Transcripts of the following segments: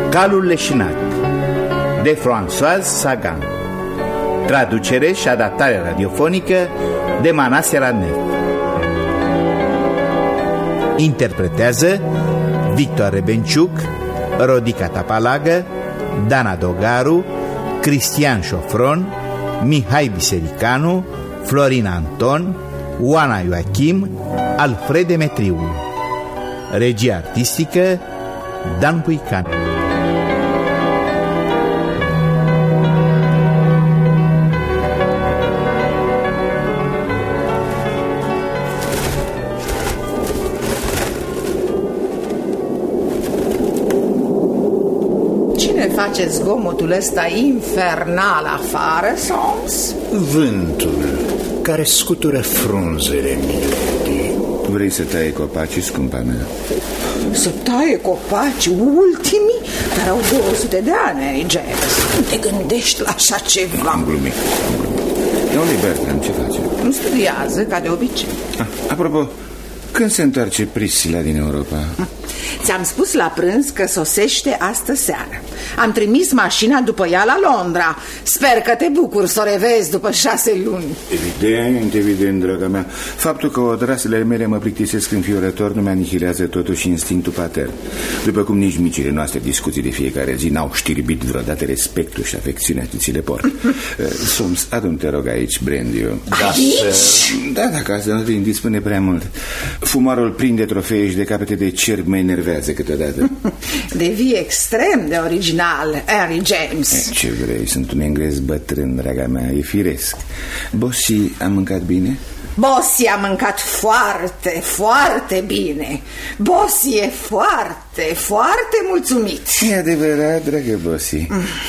Calul leșinat de Françoise Sagan. Traducere și adaptare radiofonică de Manase Radnev. Interpretează Victor Rebenciuc, Rodica Tapalagă, Dana Dogaru, Cristian Șofron, Mihai Bisericanu, Florin Anton, Oana Ioachim, Alfred Demetriu. Regia artistică Dan Puican. Face zgomotul ăsta infernal afară, Soms? Vântul care scutură frunzele, milady. Vrei să taie copacii, scumpa mea? Să taie copaci ultimii care au 200 de ani, Harry James. Nu te gândești la așa ceva. Am glumit. Domnule Bertram, ce face? Nu studiază, ca de obicei. Apropo, când se întoarce Priscilla din Europa? Ți-am spus la prânz că sosește astă seară. Am trimis mașina după ea la Londra. Sper că te bucuri să o revezi după 6 luni. Evident, draga mea. Faptul că odrasele mele mă plictisesc înfiorător nu mi-anihilează totuși instinctul patern. După cum nici micile noastre discuții de fiecare zi n-au știrbit vreodată respectul și afecțiunea ce ți le port. Soms, adu-mi, te rog, aici brandy-ul. Aici? Da, ca să nu te indispune prea mult. Fumarul plin de trofee și de capete de cerb mă enervează câteodată. Devii extrem de original, Harry James. Ce vrei, sunt un englez bătrân, draga mea, e firesc. Bossy a mâncat bine? Bossy a mâncat foarte, foarte bine. Bossy e foarte mulțumit. E adevărat, dragă Bossy.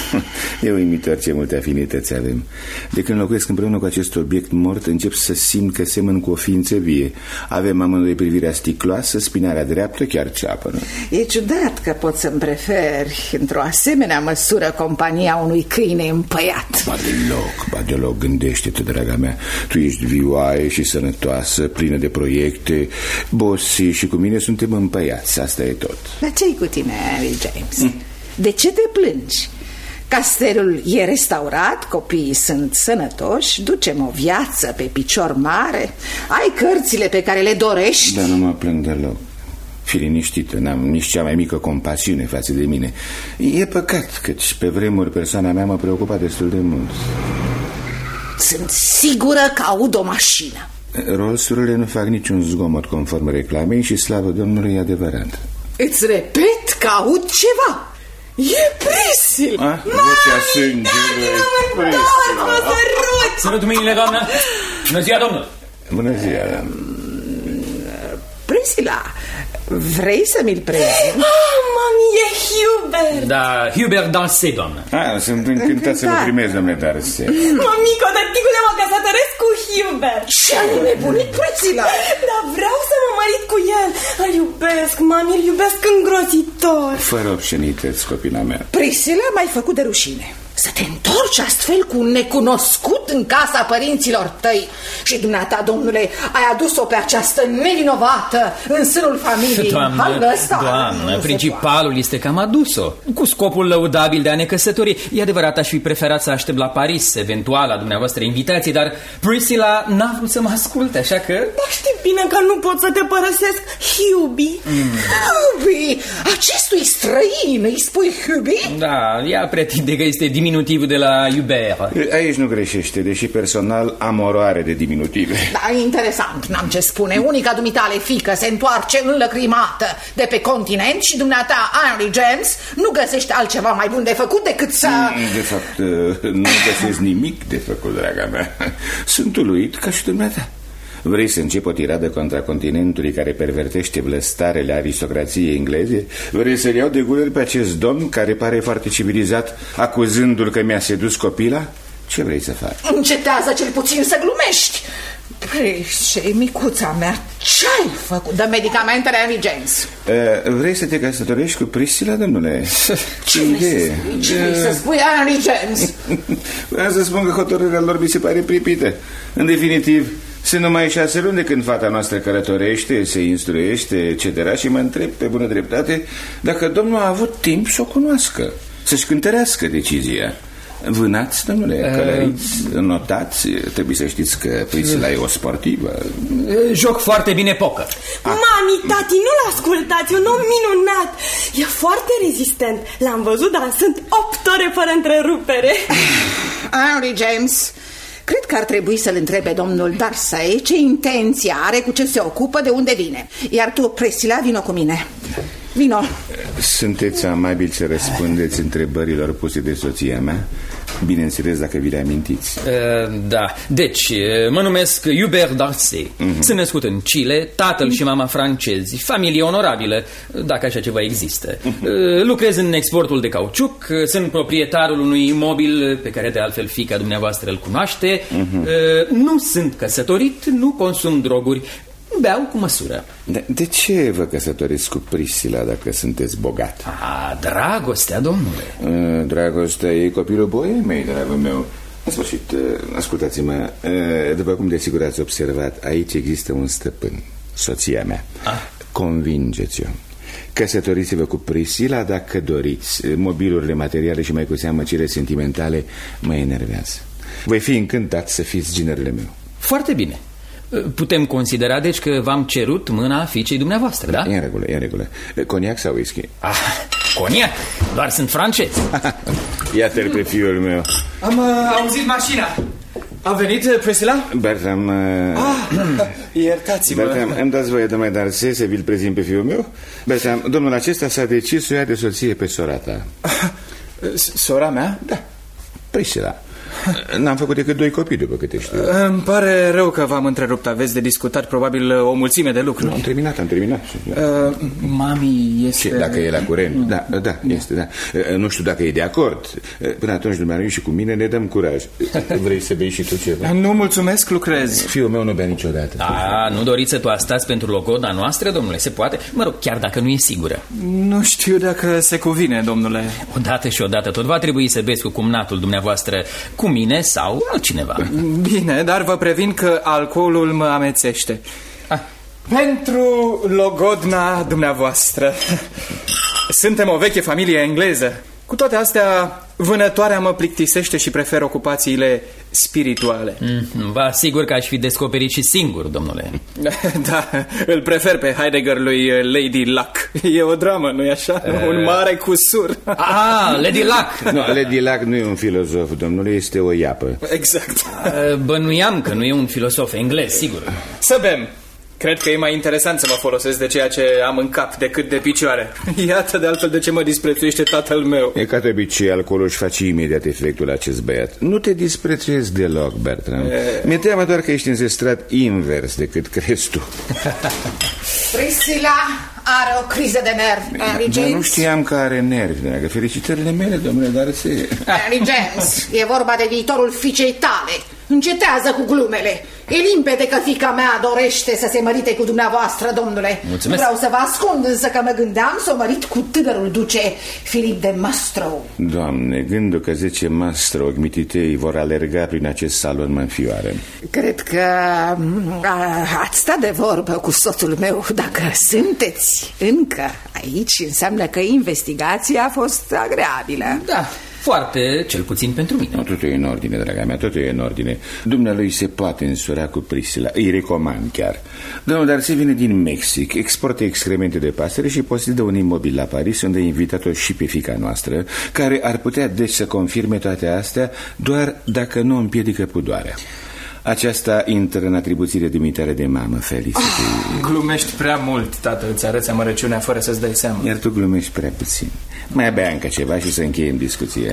E uimitor ce multe afinități avem. De când locuiesc împreună cu acest obiect mort, încep să simt că semăn cu o ființă vie. Avem amândoi privirea sticloasă, spinarea dreaptă chiar ceapănă. E ciudat că poți să-mi preferi într-o asemenea măsură compania unui câine împăiat. Ba deloc, gândește-te, draga mea. Tu ești vioaie și sănătoasă, plină de proiecte. Bossy și cu mine suntem împăiați, asta e tot. Dar ce-i cu tine, Harry James? De ce te plângi? Castelul e restaurat, copiii sunt sănătoși, ducem o viață pe picior mare, ai cărțile pe care le dorești. Dar nu mă plâng deloc. Fii liniștită, n-am nici cea mai mică compasiune față de mine. E păcat, căci pe vremuri persoana mea mă preocupa destul de mult. Sunt sigură că aud o mașină. Rolls-urile nu fac niciun zgomot conform reclamei și slavă Domnului e adevărat. Îți repet că aud ceva. E Priscilla. Vocea sângelui. Sărut mâinile, doamnă. Bună ziua, domnul. Bună ziua. Priscilla, vrei să mi-l prezint? Mami, e Hubert. Da, Hubert Darcy, doamnă. Sunt încântat să vă primez, domnule Darcy. Mamico, tăticule, mă căsătoresc cu Hubert. Ce-ai nebunit, Priscilla? Dar vreau să mă mărit cu el. Îl iubesc, mami, îl iubesc îngrozitor. Fără obscenități, copila mea. Priscilla, m-ai făcut de rușine. Să te întorci astfel cu un necunoscut în casa părinților tăi. Și dumneata, domnule, ai adus-o pe această nevinovată în sânul familiei. Doamnă, principalul este că am adus-o cu scopul lăudabil de a ne căsători. E adevărat, aș fi preferat să aștept la Paris eventuala dumneavoastră invitație, dar Priscilla n-a vrut să mă asculte, așa că... Dar știi bine că nu pot să te părăsesc, Hubi. Hubi? Acestui străin îi spui Hubi? Da, ea pretinde că este diminutivul de la Hubert. Aici nu greșește, deși personal am oroare de diminutive. Da, interesant, n-am ce spune. Unica dumitale fică se întoarce înlăcrimată de pe continent și dumneata, Henry James, nu găsește altceva mai bun de făcut decât să... De fapt, nu găsesc nimic de făcut, draga mea. Sunt uluit ca și dumneata. Vrei să încep o tiradă contra continentului care pervertește blăstarele aristocrației engleze? Vrei să-l iau de guler pe acest domn care pare foarte civilizat, acuzându-l că mi-a sedus copila? Ce vrei să faci? Încetează cel puțin să glumești. Păi, micuța mea, ce-ai făcut? Dă medicamentele, Harry James. Vrei să te căsătorești cu Priscilla, domnule? Ce vrei să spui, Harry James? Vreau să spun că hotărârea lor mi se pare pripită. În definitiv, Sunt numai 6 luni de când fata noastră călătorește, se instruiește, etc. Și mă întreb pe bună dreptate dacă domnul a avut timp să o cunoască, să-și cântărească decizia. Vânați, domnule, călăriți, notați. Trebuie să știți că Priscilla e o sportivă. Joc foarte bine poker. Mami, tati, nu-l ascultați, e un om minunat. E foarte rezistent. L-am văzut dansând 8 ore fără întrerupere. Henry James, cred că ar trebui să-l întrebe domnul Darcy ce intenție are, cu ce se ocupă, de unde vine. Iar tu, Priscilla, vino cu mine. Vino. Sunteți amabil să răspundeți întrebărilor puse de soția mea? Bineînțeles, dacă vi le amintiți. Da, deci, mă numesc Hubert Darcy. Sunt născut în Chile, tatăl și mama francezi. Familie onorabilă, dacă așa ceva există. Lucrez în exportul de cauciuc. Sunt proprietarul unui imobil pe care de altfel fiica dumneavoastră îl cunoaște. Nu sunt căsătorit, nu consum droguri, beau cu măsură. De ce vă căsătoriți cu Priscilla dacă sunteți bogat? Dragostea, domnule. Dragostea e copilul boemei, dragul meu. În sfârșit, ascultați-mă, după cum desigur ați observat, aici există un stăpân, soția mea. Convingeți-o. Căsătoriți-vă cu Priscilla dacă doriți. Mobilurile materiale și mai cu seamă cele sentimentale mă enervează. Voi fi încântat să fiți ginerele meu. Foarte bine. Putem considera, deci, că v-am cerut mâna fiicei dumneavoastră, da? E în regulă, e în regulă. Coniac sau whisky? Coniac? Doar sunt francez. Iată-l pe fiul meu. Am auzit mașina. A venit Priscilla? Bertram... Iertați-mă. Bertram, îmi dați voie, domnule Darcy, să vi-l prezint pe fiul meu? Bertram, domnul acesta s-a decis să o ia de soție pe sora ta. Sora mea? Da, Priscilla. N-am făcut decât 2 copii, după câte știu. Îmi pare rău că v-am întrerupt. Aveți de discutat probabil o mulțime de lucruri. Am terminat. Mami este... Ce, dacă e la curent? Da, este, da. Nu știu dacă e de acord. Până atunci, dumneavoastră și cu mine ne dăm curaj. Vrei să bei și tu ceva? Nu, mulțumesc, lucrez. Fiul meu nu bea niciodată. Nu doriți să toastați pentru logoda noastră, domnule? Se poate? Mă rog, chiar dacă nu e sigură. Nu știu dacă se cuvine, domnule. Odată și odată tot va trebui să beți cu cumnatul dumneavoastră, cu mine sau altcineva. Bine, dar vă previn că alcoolul mă amețește. Pentru logodna dumneavoastră. Suntem o veche familie engleză. Cu toate astea, vânătoarea mă plictisește și prefer ocupațiile spirituale. Vă asigur că aș fi descoperit și singur, domnule. Da, îl prefer pe Heidegger lui Lady Luck. E o dramă, nu-i așa? Un mare cusur. Lady Luck. Nu, Lady Luck nu e un filozof, domnule, este o iapă. Exact. Bănuiam că nu e un filosof englez, sigur. Să bem. Cred că e mai interesant să mă folosesc de ceea ce am în cap decât de picioare. Iată de altfel de ce mă disprețuiește tatăl meu. E ca de obicei, alcoolul își face imediat efectul acest băiat. Nu te disprețuiesc deloc, Bertram. Mi-e teamă doar că ești înzestrat invers decât crezi tu. Priscilla are o criză de nervi. Dar nu știam că are nervi, dragă. Felicitările mele, domnule Darcy. Henry James, e vorba de viitorul fiicei tale. Încetează cu glumele. E limpede că fiica mea dorește să se mărite cu dumneavoastră, domnule. Mulțumesc. Nu vreau să vă ascund, însă că mă gândeam să o mărit cu tânărul duce Filip de Mastro. Doamne, gândul că 10 Mastro ogmititei vor alerga prin acest salon mă înfioară. Cred că ați stat de vorbă cu soțul meu. Dacă sunteți încă aici, înseamnă că investigația a fost agreabilă. Da, foarte, cel puțin pentru mine. Totul e în ordine, draga mea, totul e în ordine. Dumnealui se poate însura cu Priscilla, îi recomand chiar. Domnul Darcy vine din Mexic, exportă excremente de pasăre și posedă un imobil la Paris, unde a invitat-o și pe fiica noastră, care ar putea deci să confirme toate astea, doar dacă nu împiedică pudoarea. Aceasta intră în atribuțiile de imitare de mamă, Felicity. Glumești prea mult, tată, îți arăți amărăciunea fără să-ți dai seama. Iar tu glumești prea puțin. Mai bea încă ceva și să încheiem discuția.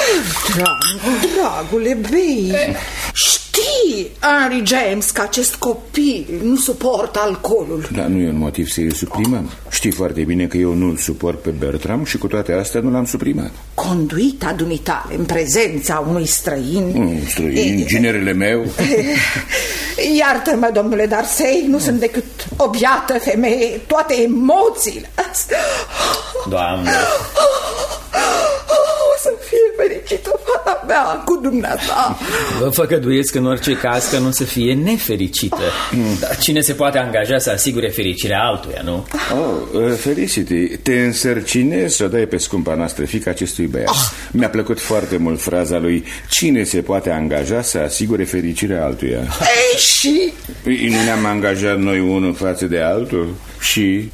Dragule, bei. Știi, Henry James, că acest copil nu suportă alcoolul. Dar nu e un motiv să îl suprimăm. Știi foarte bine că eu nu-l suport pe Bertram și cu toate astea nu l-am suprimat. Conduita dumitale în prezența unui străin... Străin, ginerele meu. Iartă-mă, domnule Darcy, nu sunt decât o biată femeie. Toate emoțiile. Doamne, o să fie fericită fata mea cu dumneata. Vă făgăduiesc în orice caz că nu o să fie nefericită. Dar cine se poate angaja să asigure fericirea altuia, nu? Felicity, te însărcinezi să o dai pe scumpa noastră fiica acestui băiat. Mi-a plăcut foarte mult fraza lui: cine se poate angaja să asigure fericirea altuia. Ei, și? Nu ne-am angajat noi unul față de altul? Și?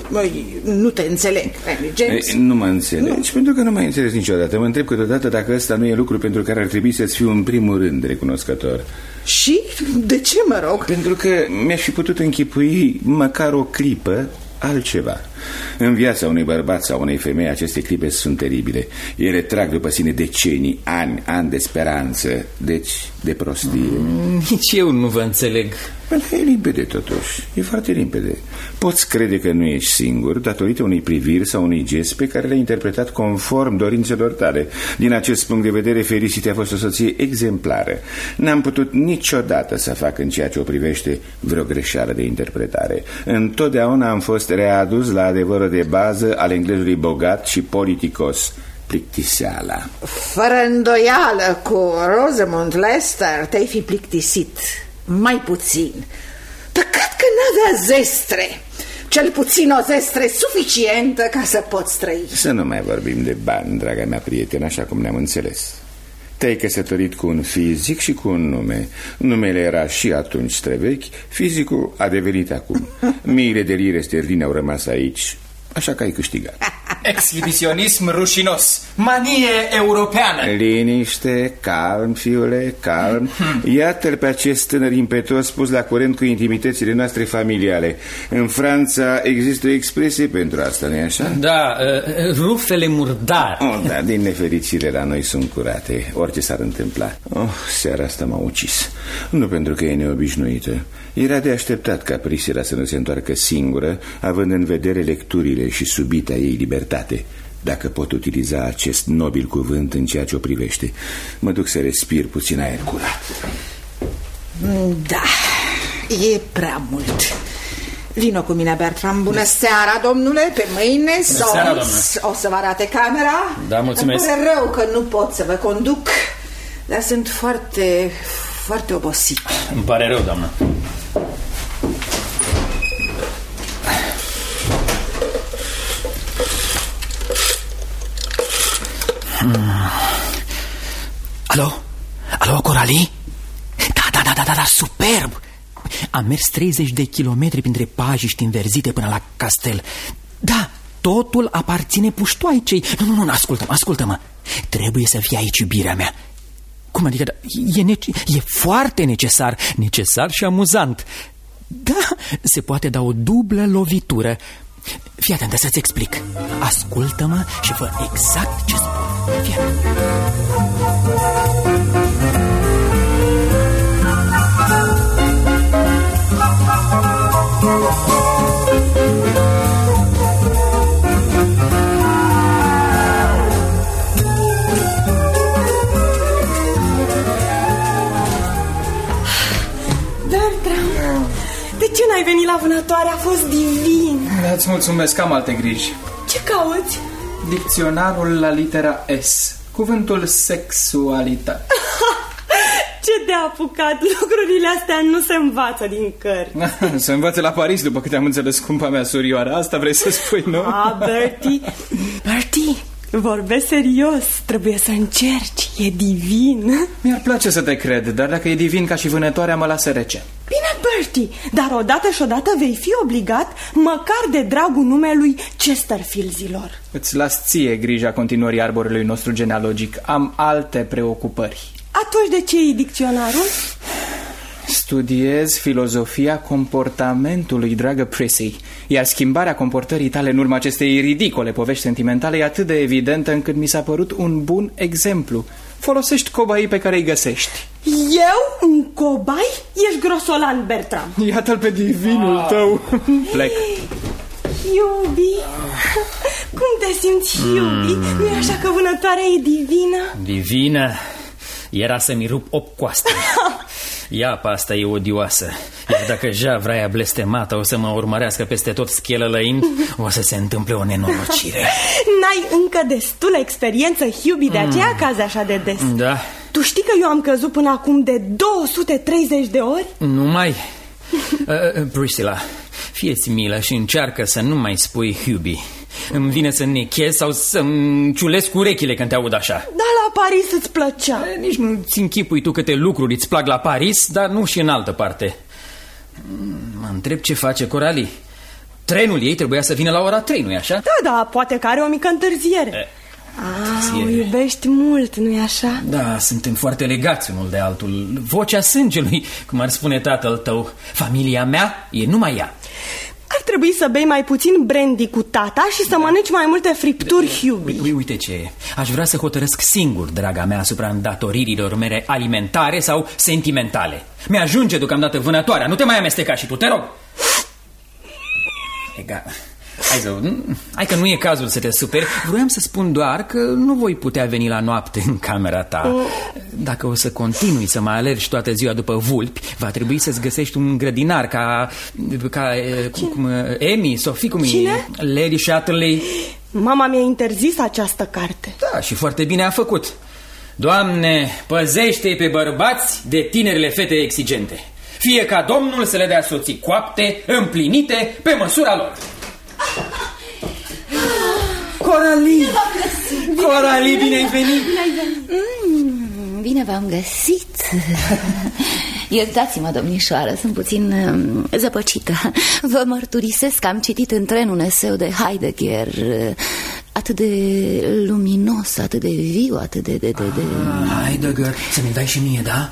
Nu te înțeleg, James. Nu mă înțelegi, pentru că nu m-ai înțeles niciodată. Mă întreb câteodată dacă ăsta nu e lucru pentru care ar trebui să-ți fiu în primul rând recunoscător. Și? De ce, mă rog? Pentru că mi-aș fi putut închipui măcar o clipă altceva. În viața unui bărbat sau unei femei aceste clipe sunt teribile. Ele trag după sine decenii, ani de speranță, deci de prostie. Nici eu nu vă înțeleg. E limpede totuși, e foarte limpede. Poți crede că nu ești singur datorită unei priviri sau unui gest pe care le-ai interpretat conform dorințelor tale. Din acest punct de vedere, Felicity a fost o soție exemplară. N-am putut niciodată să fac în ceea ce o privește vreo greșeală de interpretare. Întotdeauna am fost readus la adevărul de bază al englezului bogat și politicos: plictiseala. Fără îndoială, cu Rosamund Lester te-ai fi plictisit. Mai puțin. Păcat că n-avea zestre. Cel puțin o zestre suficientă ca să poți trăi. Să nu mai vorbim de bani, draga mea prietenă, așa cum ne-am înțeles. Te-ai căsătorit cu un fizic și cu un nume. Numele era și atunci străvechi, fizicul a devenit acum. Miile de lire sterline au rămas aici, așa că ai câștigat. Exhibiționism rușinos, manie europeană. Liniște, calm, fiule, calm. Iată-l pe acest tânăr impetos pus la curent cu intimitățile noastre familiale. În Franța există o expresie pentru asta, nu-i așa? Da, rufele murdare. Da, din nefericire la noi sunt curate, orice s-ar întâmpla. Seara asta m-a ucis. Nu pentru că e neobișnuită. Era de așteptat ca Priscilla să nu se întoarcă singură, având în vedere lecturile și subita ei libertate, dacă pot utiliza acest nobil cuvânt în ceea ce o privește. Mă duc să respir puțin aer curat. Da, e prea mult. Vino cu mine, Bertram. Bună seara, domnule. Pe mâine o să vă arate camera. Da, mulțumesc. Îmi pare rău că nu pot să vă conduc, dar sunt foarte obosit. Îmi pare rău, doamnă. Alo, Coralie? Da, superb! Am mers 30 de kilometri printre pajiști înverzite până la castel. Da, totul aparține puștoaicei. Nu, ascultă-mă. Trebuie să fie aici iubirea mea. Cum adică? E foarte necesar și amuzant. Da, se poate da o dublă lovitură. Fii atentă să-ți explic. Ascultă-mă și fă exact ce spun. Fii atent. De ce n-ai venit la vânătoare? A fost divin. Îți mulțumesc, am alte griji. Ce cauți? Dicționarul la litera S. Cuvântul sexualitate. Ce te-a apucat? Lucrurile astea nu se învață din cărți. Se învață la Paris, după câte am înțeles, scumpa mea surioară. Asta vrei să spui, nu? Bertie, vorbesc serios. Trebuie să încerci. E divin. Mi-ar place să te cred, dar dacă e divin ca și vânătoarea, mă lasă rece. Bine, Bertie, dar odată și odată vei fi obligat, măcar de dragul numelui Chesterfieldsilor. Îți las ție grija continuării arborului nostru genealogic. Am alte preocupări. Atunci de ce e dicționarul? Studiez filozofia comportamentului, dragă Prissy. Iar schimbarea comportării tale în urma acestei ridicole povești sentimentale e atât de evidentă încât mi s-a părut un bun exemplu. Folosești cobaii pe care îi găsești. Eu? Un cobai? Ești grosolan, Bertram. Iată-l pe divinul tău. Plec. Iubi, cum te simți, iubi? Nu-i așa că vânătoarea e divină? Divină? Era să-mi rup 8 coaste. Iapa asta e odioasă. Iar dacă javra aia blestemată o să mă urmărească peste tot schelălăind, o să se întâmple o nenorocire. N-ai încă destulă experiență, Hubie, de aceea cazi așa de des. Da. Tu știi că eu am căzut până acum de 230 de ori? Numai? Priscilla, fie-ți milă și încearcă să nu mai spui Hubie. Îmi vine să nechez sau să-mi ciulesc urechile când te aud așa. Da, la Paris îți plăcea. Nici nu-ți închipui tu câte lucruri îți plac la Paris, dar nu și în altă parte. Mă întreb ce face Coralie. Trenul ei trebuia să vină la ora 3, nu-i așa? Da, poate că are o mică întârziere. O iubești mult, nu-i așa? Da, suntem foarte legați unul de altul. Vocea sângelui, cum ar spune tatăl tău. Familia mea e numai ea. Ar trebui să bei mai puțin brandy cu tata și să mănânci mai multe fripturi, Hubie. Uite ce, aș vrea să hotărăsc singur, draga mea, asupra îndatoririlor mele alimentare sau sentimentale. Mi-ajunge deocamdată vânătoarea, nu te mai amesteca și tu, te rog. Egal. Hai că nu e cazul să te superi. Vroiam să spun doar că nu voi putea veni la noapte în camera ta. Dacă o să continui să mă alergi toată ziua după vulpi, va trebui să-ți găsești un grădinar ca Amy, Sophie, cum Cine? E Lady Chatterley. Mama mi-a interzis această carte. Da, și foarte bine a făcut. Doamne, păzește-i pe bărbați de tinerile fete exigente. Fie ca Domnul să le dea soții coapte, împlinite, pe măsura lor. Coralie! Coralie, bine ai venit! Bine v-am găsit. Iertați-mă, domnișoară, sunt puțin zăpăcită. Vă mărturisesc că am citit în tren un eseu de Heidegger, atât de luminos, atât de viu, atât de... Heidegger, să-mi dai și mie, da?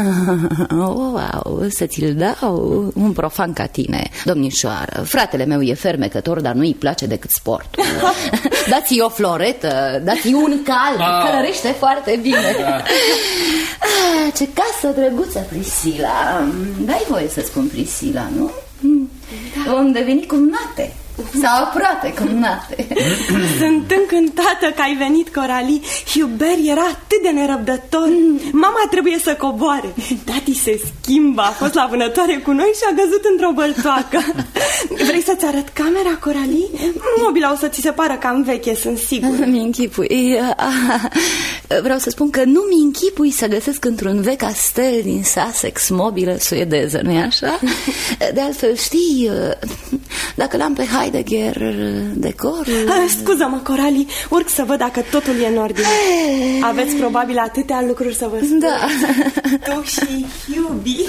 Wow, să ți-l dau? Un profan ca tine, domnișoară. Fratele meu e fermecător, dar nu-i place decât sportul. Dați-i o floretă, dați-i un cal, călărește foarte bine. Ce casă drăguță, Priscilla. Dai voie să spun Priscilla, nu? Da. Vom deveni cumnate. Sau aproape cumnate. Sunt încântată că ai venit, Coralie. Hubert era atât de nerăbdător. Mama trebuie să coboare. Tati se schimbă, a fost la vânătoare cu noi și a căzut într-o băltoacă. Vrei să-ți arăt camera, Coralie? Mobila o să ți se pară cam veche, sunt sigur. Mi închipui. Vreau să spun că nu mi închipui să găsesc într-un vechi castel din Sussex mobilă suedeză, nu-i așa? De altfel, știi, dacă l-am pe Heidegger, decorul... Scuză-mă, Coralie, urc să văd dacă totul e în ordine. Aveți probabil atâtea lucruri să vă spun. Da. Tu și Hubie.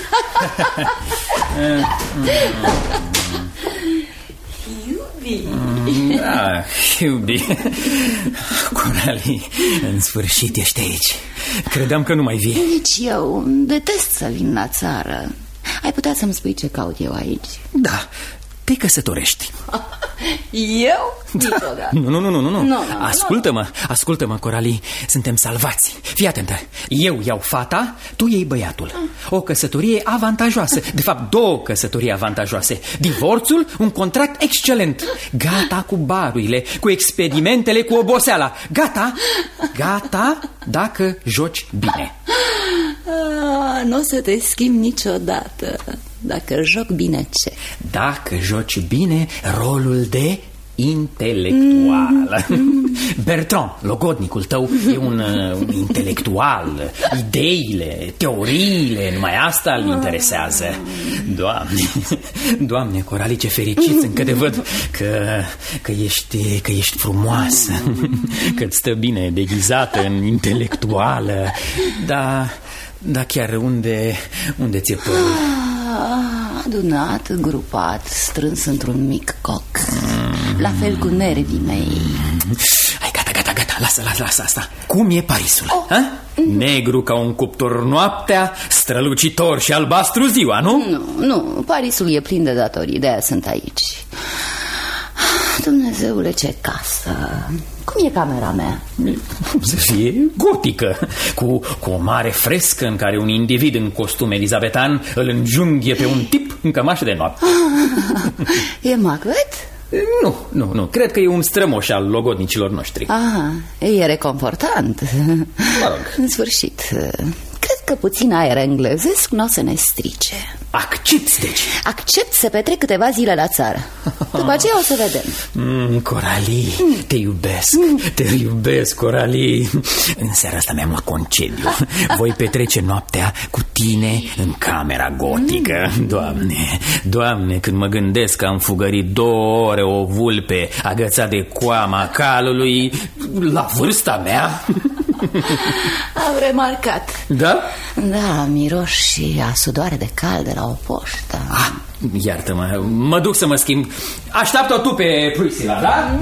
Hubie. Da, Hubie. Coralie, în sfârșit ești aici. Credeam că nu mai vii. Nici eu detest să vin la țară. Ai putea să-mi spui ce caut eu aici? Da, te căsătorești. Eu? Da. Nu. Ascultă-mă, Coralie. Suntem salvați. Fii atentă. Eu iau fata, tu iei băiatul. O căsătorie avantajoasă. De fapt, două căsătorii avantajoase. Divorțul, un contract excelent. Gata cu barurile, cu experimentele, cu oboseala. Gata dacă joci bine. Nu o să te schimbi niciodată. Dacă joc bine, ce? Dacă joci bine rolul de intelectual. Bertrand, logodnicul tău, e un intelectual. Ideile, teoriile, numai asta îl interesează. Doamne, Coralie, ce fericit sunt că te văd, că ești frumoasă, că-ți stă bine deghizată în intelectuală. Da, chiar unde ți-e părul? Adunat, grupat, strâns într-un mic coc. La fel cu nervii mei. Hai, gata, lasă asta. Cum e Parisul? Negru ca un cuptor noaptea, strălucitor și albastru ziua, nu? Nu, Parisul e plin de datorii, de-aia sunt aici. Dumnezeule, ce casă! Cum e camera mea? Să fie gotică, cu o mare frescă în care un individ în costum elizabetan îl înjunghie pe un tip în cămașă de noapte. E Macbeth? Nu, cred că e un strămoș al logodnicilor noștri. E reconfortant. Mă rog. În sfârșit, cred că puțin aer englezesc n-o să ne strice. Accepți, deci? Accept să petrec câteva zile la țară. După aceea o să vedem. Coralie, te iubesc. Te iubesc, Coralie. În seara asta mi-am luat concediu. Voi petrece noaptea cu tine în camera gotică. Doamne, Doamne, când mă gândesc că am fugărit 2 ore o vulpe agățat de coama calului la vârsta mea. Am remarcat. Da? Da, miros și a sudoare de cal de la o poștă. Iartă-mă, mă duc să mă schimb. Așteaptă-o tu pe Priscilla, da?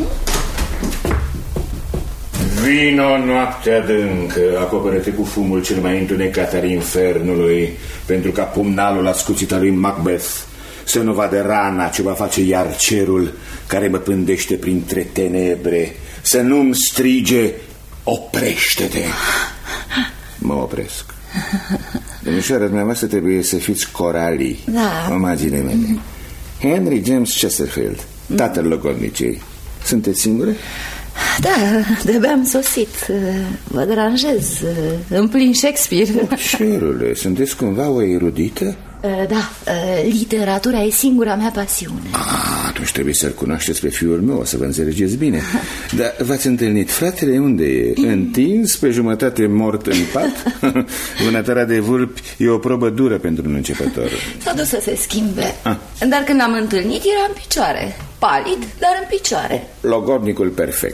Vino noaptea adâncă, acoperă-te cu fumul cel mai întunecat al infernului, pentru ca pumnalul ascuțit al lui Macbeth să nu vadă rana ce va face iar cerul care mă pândește printre tenebre, să nu-mi strige: oprește-te. Mă opresc. Domnișoara dumneavoastră trebuie să fiți Coralie, omagine mele. Henry James Chesterfield, tatăl logodnicei. Sunteți singure? Da, de-abia am sosit. Vă deranjez. În plin Shakespeare. Cerule, sunteți cumva o erudită? Da, literatura e singura mea pasiune. Atunci trebuie să-l cunoașteți pe fiul meu, o să vă înțelegeți bine. Dar v-ați întâlnit fratele? Unde e? Întins, pe jumătate mort în pat? Vânătarea de vulpi e o probă dură pentru un începător. S-a dus să se schimbe. Dar când am întâlnit era în picioare. Palid, dar în picioare. Logodnicul perfect.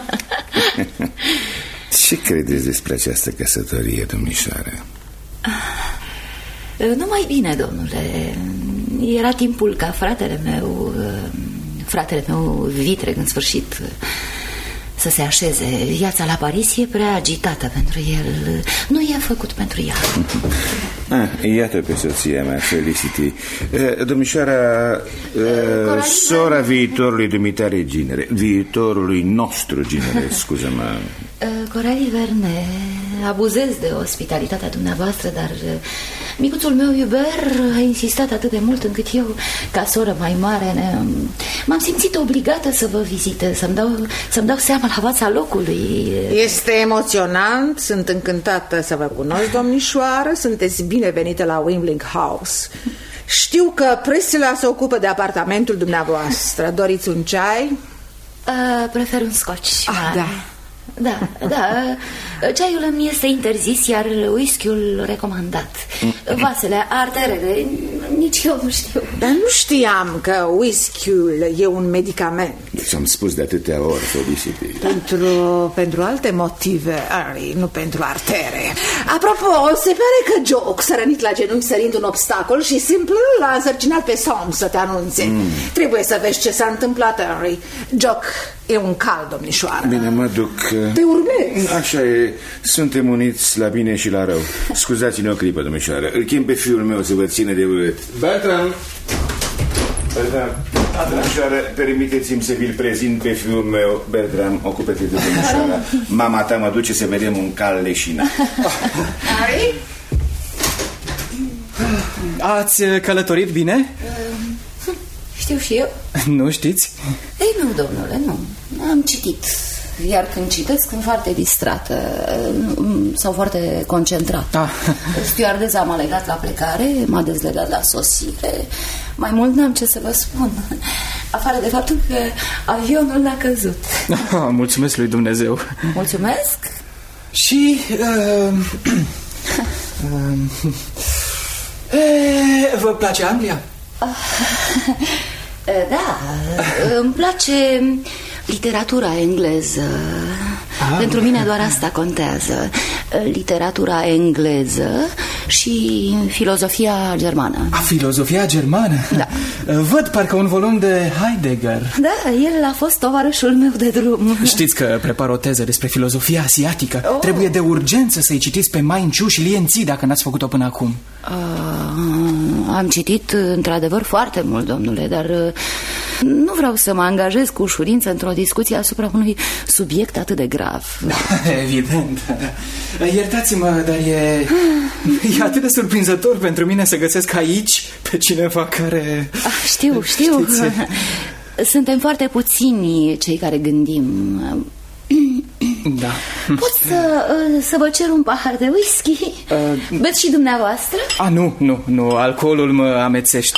Ce credeți despre această căsătorie, domnișoară? Numai bine, domnule. Era timpul ca fratele meu vitreg în sfârșit să se așeze. Viața la Paris e prea agitată pentru el. Nu e făcut pentru ea. Iată pe soția mea, Felicity. Domnișoara, sora viitorului dumitare ginere, viitorului nostru ginere, scuză-mă. Coralie Verne, abuzez de ospitalitatea dumneavoastră, dar micuțul meu Hubert a insistat atât de mult încât eu, ca soră mai mare, m-am simțit obligată să vă vizitez, să-mi dau seama la fața locului. Este emoționant, sunt încântată să vă cunosc, domnișoară. Sunteți binevenite la Wimbling House. Știu că Priscilla se ocupă de apartamentul dumneavoastră. Doriți un ceai? Prefer un scotch. Da. Da, ceaiul îmi este interzis, iar whisky-ul recomandat. Vasele, arterele, nici eu nu știu. Dar nu știam că whisky-ul e un medicament. Ți-am spus de atâtea ori, Felicity. Pentru alte motive, Harry, nu pentru artere. Apropo, se pare că Jock s-a rănit la genunchi sărind un obstacol și simplu l-a însărcinat pe Soms să te anunțe. Trebuie să vezi ce s-a întâmplat, Harry. Jock e un cal, domnișoară. Bine, mă duc. Te urmez. Așa e, suntem uniți la bine și la rău. Scuzați-ne o clipă, domnișoară. Îl chem pe fiul meu să vă ține de urât. Bertram, domnișoară, permiteți-mi să vi-l prezint pe fiul meu. Bertram, ocupă-te de domnișoara. Mama ta mă duce să vedem un cal leșinat. Harry? Ați călătorit bine? Știu și eu. Nu știți? Ei, nu, domnule, nu. Am citit. Iar când citesc, sunt foarte distrată sau foarte concentrată. Stewardesa m-a legat la plecare, m-a dezlegat la sosire. Mai mult n-am ce să vă spun, afară de faptul că avionul n-a căzut. Mulțumesc lui Dumnezeu. Mulțumesc. Și vă place Anglia? Da, îmi place literatura engleză. Pentru mine doar asta contează. Literatura engleză și filozofia germană. Filozofia germană? Da. Văd parcă un volum de Heidegger. Da, el a fost tovarășul meu de drum. Știți că prepar o teză despre filozofia asiatică. Trebuie de urgență să-i citiți pe Mein Chu și Lien Zi, dacă n-ați făcut-o până acum. Am citit într-adevăr foarte mult, domnule, dar nu vreau să mă angajez cu ușurință într-o discuție asupra unui subiect atât de grav. Evident. Iertați-mă, dar e atât de surprinzător pentru mine să găsesc aici pe cineva care... Știu. Suntem foarte puțini cei care gândim. Da. Pot să vă cer un pahar de whisky? Beți și dumneavoastră? Nu, alcoolul mă amețește.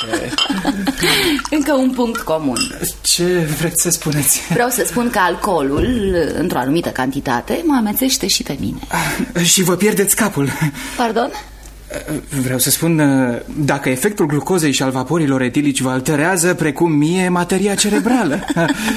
Încă un punct comun. Ce vreți să spuneți? Vreau să spun că alcoolul, într-o anumită cantitate, mă amețește și pe mine. Și vă pierdeți capul. Pardon? Vreau să spun, dacă efectul glucozei și al vaporilor etilici vă alterează, precum mie, materia cerebrală.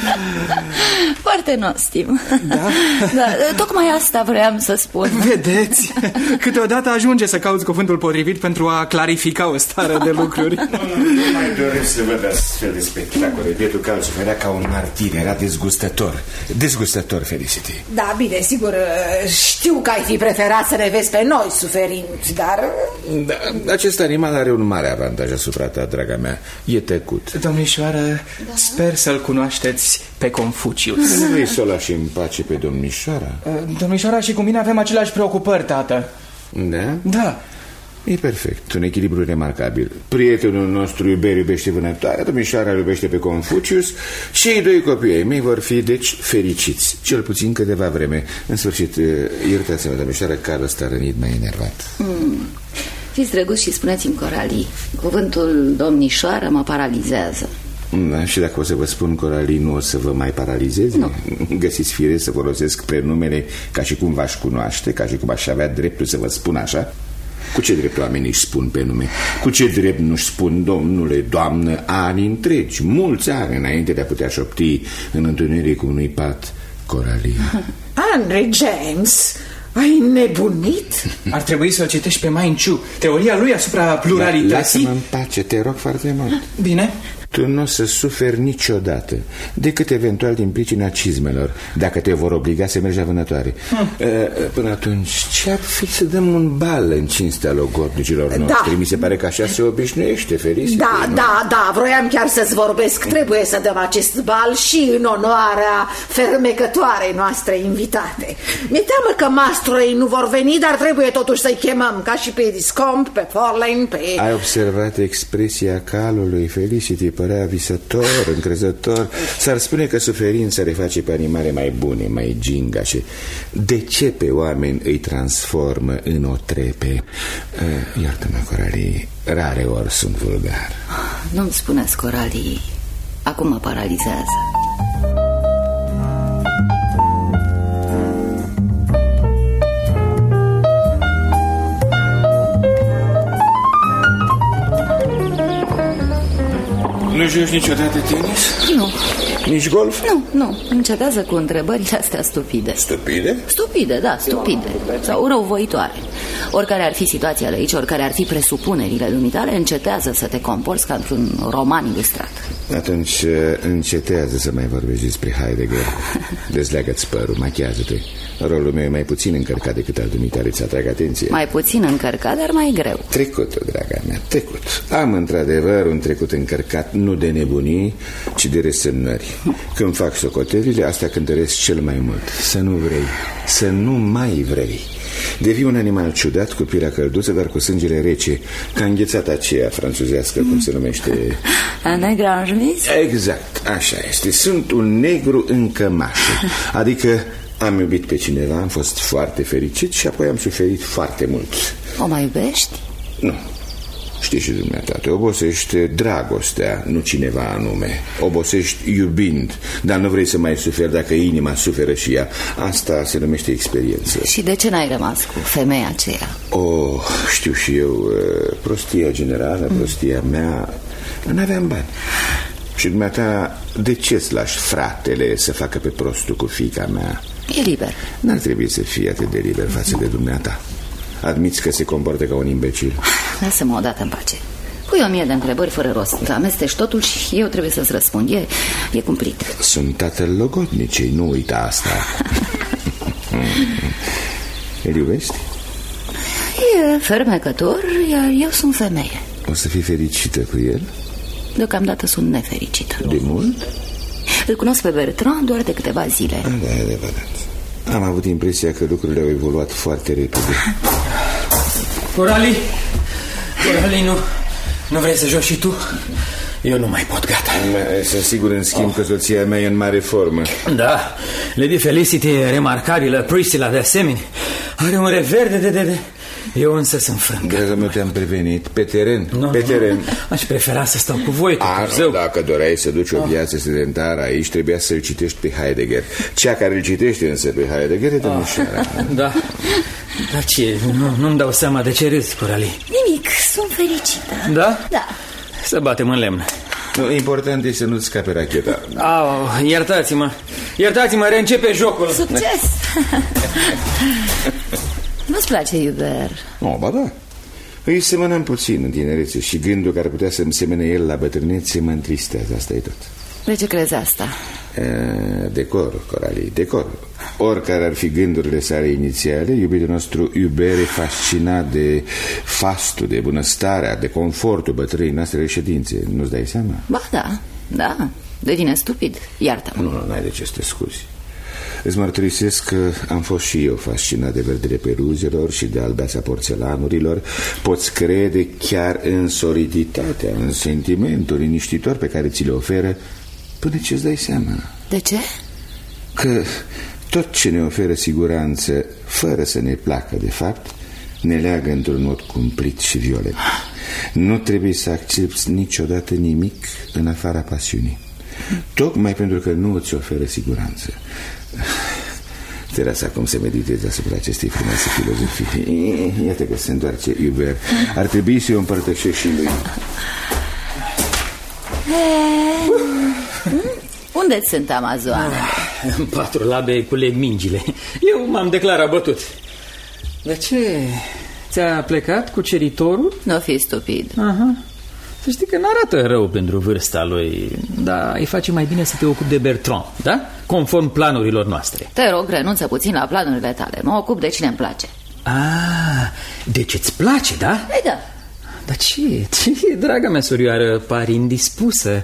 Foarte nostim. Da? Da, tocmai asta vreau să spun. Vedeți, câteodată ajunge să cauți cuvântul potrivit pentru a clarifica o stare de lucruri. Nu mai doresc să văd astfel de spectacole. Bietul Cal suferea ca un martir, era dezgustător. Dezgustător, Felicity. Da, bine, sigur, știu că ai fi preferat să ne vezi pe noi suferind, dar... Da, acest animal are un mare avantaj asupra ta, draga mea. E tăcut. Domnișoară, sper să-l cunoașteți pe Confucius. Nu vrei să o lași în pace pe domnișoara? Domnișoara și cu mine avem aceleași preocupări, tată. Da? Da. E perfect, un echilibru remarcabil. Prietenul nostru iubește vânătoarea, domnișoara iubește pe Confucius și cei doi copii ai mei vor fi, deci, fericiți. Cel puțin câteva vreme. În sfârșit, iertați-mă, domnișoară, Carl s-a rănit mai enervat. Fiți drăguți și spuneți-mi, Coralie, cuvântul domnișoară mă paralizează. Da, și dacă o să vă spun, Coralie, nu o să vă mai paralizeze? Nu. Găsiți firesc să folosesc prenumele ca și cum v-aș cunoaște, ca și cum aș avea dreptul să vă spun așa? Cu ce drept oamenii își spun pe nume? Cu ce drept nu-și spun domnule, doamnă, ani întregi, mulți ani înainte de a putea șopti în întunericul unui pat, Coralie? Henry James, ai nebunit? Ar trebui să-l citești pe Mein Chu, teoria lui asupra pluralității. Lasă-mă în pace, te rog foarte mult. Bine. Tu nu o să suferi niciodată, decât eventual din pricina cizmelor, dacă te vor obliga să mergi la vânătoare. Până atunci, ce-ar fi să dăm un bal în cinstea logodnicilor noștri? Mi se pare că așa se obișnuiește, Felicity. Da, vroiam chiar să-ți vorbesc. Trebuie să dăm acest bal și în onoarea fermecătoarei noastre invitate. Mi-e teamă că mastroi nu vor veni, dar trebuie totuși să-i chemăm, ca și pe Discomp, pe Forlane, pe... Ai observat expresia calului, Felicity? Părea visător, încrezător. S-ar spune că suferința le face pe animale mai bune, mai gingașe. De ce pe oameni îi transformă în otrepe? Iartă-mă, Coralie, rare ori sunt vulgar. Nu-mi spuneți, Coralie, acum mă paralizează. Nu joci niciodată tenis? Nu. Nici golf? Nu, încetează cu întrebările astea stupide. Stupide? Stupide, da, stupide. Sau răuvoitoare. Oricare ar fi situația de aici, oricare ar fi presupunerile dumitale, încetează să te comporți ca într-un roman ilustrat. Atunci încetează să mai vorbești despre Heidegger. Dezleagă-ți părul, machiază-te. Rolul meu e mai puțin încărcat decât al dumitale, îți atrag atenție. Mai puțin încărcat, dar mai greu. Trecutul, draga mea, trecut. Am într-adevăr un trecut încărcat, nu de nebunii, ci de resemnări. Când fac socotelile, asta cântăresc cel mai mult. Să nu vrei, să nu mai vrei. Devii un animal ciudat, cu pielea călduță, dar cu sângele rece, ca înghețata aceea franțuzească, cum se numește. Negranjemis? Exact, așa este. Sunt un negru în cămașă. Adică am iubit pe cineva, am fost foarte fericit și apoi am suferit foarte mult. O mai iubești? Nu. Știi și dumneata, te obosești dragostea, nu cineva anume. Obosești iubind, dar nu vrei să mai suferi dacă inima suferă și ea. Asta se numește experiență. Și de ce n-ai rămas cu femeia aceea? Știu și eu, prostia generală, prostia mea. N-aveam bani. Și dumneata, de ce-ți lași fratele să facă pe prostul cu fiica mea? E liber. N-ar trebui să fie atât de liber față de dumneata. Admiți că se comportă ca un imbecil. Lasă-mă odată în pace. Pui 1000 de întrebări fără rost. Amestești totul și eu trebuie să-ți răspund. E cumplit. Sunt tatăl logodnicei, nu uita asta. Îl iubești? E fermecător, iar eu sunt femeie. O să fii fericită cu el? Deocamdată sunt nefericită. De mult? Îl cunosc pe Bertrand doar de câteva zile. Da, e adevărat. Am avut impresia că lucrurile au evoluat foarte repede. Coralie, nu vrei să joci și tu? Eu nu mai pot, gata. Sunt sigur, în schimb, că soția mea e în mare formă. Da, Lady Felicity e remarcabilă, Priscilla de asemenea. Are un rever de... Eu însă sunt frâncă. Dragă meu, te-am prevenit. Pe teren, pe teren. Aș prefera să stau cu voi. Dacă doreai să duci o viață sedentară aici, trebuia să-l citești pe Heidegger. Cea care îl citește însă pe Heidegger e domnișoara. Da. Dar ce? Nu-mi dau seama de ce râzi, Coralie. Nimic, sunt fericită. Da? Da. Să batem în lemn. Important e să nu-ți scape racheta. Iertați-mă, reîncepe jocul. Succes. Nu-ți place, Hubert? Ba da. Îi semănăm puțin în tinerețe și gândul că ar putea să-mi semene el la bătrânețe mă întristează, asta e tot. De ce crezi asta? Decor, Coralie, decor. Oricare ar fi gândurile sale inițiale, iubitul nostru Hubert e fascinat de fastul, de bunăstarea, de confortul bătrânii noastre reședințe. Nu-ți dai seama? Ba da, devine stupid, iartă-mă. Nu, n-ai de ce să te scuzi. Îți mărturisesc că am fost și eu fascinat de verdele peruzelor și de albeața porțelanurilor. Poți crede chiar în soliditatea, în sentimentul liniștitor pe care ți le oferă, până ce-ți dai seama. De ce? Că tot ce ne oferă siguranță, fără să ne placă de fapt, ne leagă într-un mod cumplit și violent. Nu trebuie să accepti niciodată nimic în afara pasiunii, tocmai pentru că nu îți oferă siguranță. Te las acum să meditezi asupra acestei frumoase filozofii. Iată că se întoarce Hubert. Ar trebui să o împărtășești și lui. Unde sunt amazoanele? În 4 labe culeg mingile. Eu m-am declarat bătut. De ce? Ți-a plecat cuceritorul? Nu fi stupid. Să știi că n-arată rău pentru vârsta lui, dar îi face mai bine să te ocupi de Bertrand, da? Conform planurilor noastre. Te rog, renunță puțin la planurile tale. Mă ocup de cine îmi place. Deci îți place, da? Ei, da. Dar ce, draga mea surioară, pari indispusă.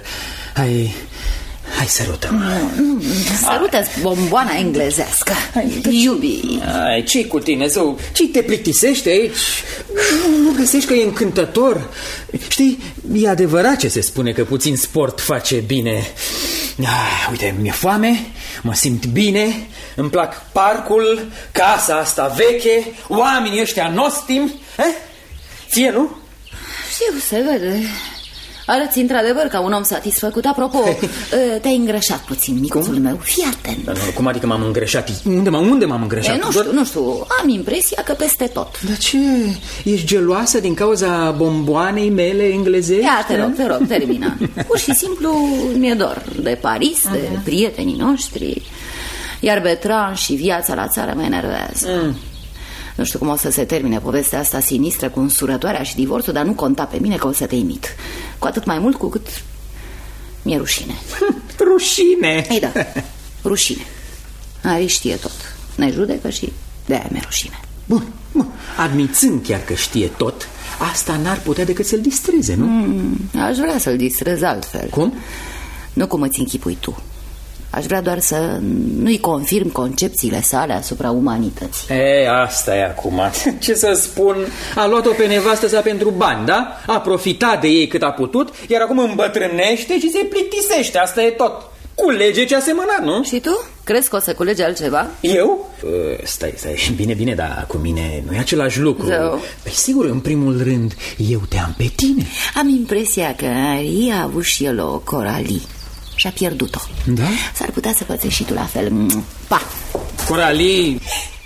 Hai, sărută-mă. Sărută-ți bomboana englezească. Iubi. Ce-i cu tine, zău? Ce te plictisește aici? Nu găsești că e încântător? Știi, e adevărat ce se spune, că puțin sport face bine. Uite, mi-e foame, mă simt bine, îmi plac parcul, casa asta veche, oamenii ăștia nostimi. Ție, nu? Știu, se vede. Arăți într-adevăr ca un om satisfăcut. Apropo, te-ai îngrășat puțin, micuțul meu. Fii atent. Dar cum adică m-am îngrășat? Unde m-am îngrășat? Nu știu, am impresia că peste tot. Dar ce? Ești geloasă din cauza bomboanei mele englezești? Ia, te rog, termina. Pur și simplu mi-e dor de Paris, de prietenii noștri. Iar Bertrand și viața la țară mă enervează. Nu știu cum o să se termine povestea asta sinistră cu însurătoarea și divorțul, dar nu conta pe mine că o să te imit. Cu atât mai mult cu cât mi-e rușine. Rușine? Ei da, rușine. Ari știe tot. Ne judecă și de-aia mi-e rușine. Bun. Admițând chiar că știe tot, asta n-ar putea decât să-l distreze, nu? Aș vrea să-l distrez altfel. Cum? Nu cum îți închipui tu. Aș vrea doar să nu-i confirm concepțiile sale asupra umanității. Asta e acum. Ce să spun? A luat-o pe nevastă sa pentru bani, da? A profitat de ei cât a putut, iar acum îmbătrânește și se plictisește. Asta e tot. Culege ce a semănat, nu? Și tu? Crezi că o să culegi altceva? Eu? Stai, bine, dar cu mine nu e același lucru. Păi sigur, în primul rând, eu te am pe tine. Am impresia că Ari a avut și el o Coralie și a pierdut-o. Da? S-ar putea să pățești și tu la fel. Pa! Coralie!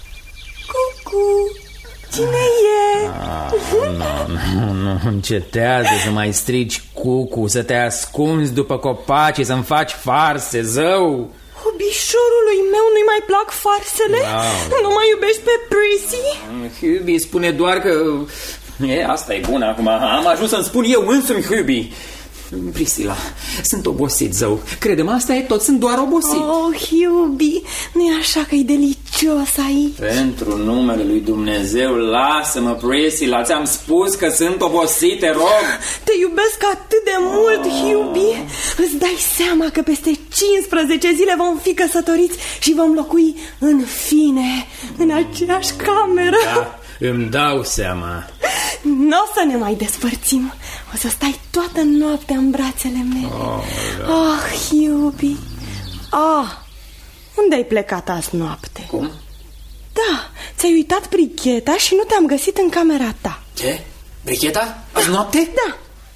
Cucu! Cine e? Nu, încetează să mai strigi cucu, să te ascunzi după copaci, să-mi faci farse, zău! Obișorului meu nu-i mai plac farsele? Nu mai iubești pe Prissy? Hubie spune doar că... Asta e bună acum. Am ajuns să-mi spun eu însumi, Hubie. Priscilla, sunt obosit, zău. Crede-mă, asta e tot, sunt doar obosit. Hubie, nu-i așa că e delicios aici? Pentru numele lui Dumnezeu, lasă-mă, Priscilla. Ți-am spus că sunt obosit, te rog. Te iubesc atât de mult, Hubie. Îți dai seama că peste 15 zile vom fi căsătoriți și vom locui în fine în aceeași cameră. Da, îmi dau seama. Nu o să ne mai despărțim. O să stai toată noaptea în brațele mele. Iubi. Unde ai plecat azi noapte? Cum? Da, ți-ai uitat bricheta și nu te-am găsit în camera ta. Ce? Bricheta? Azi noapte? Da.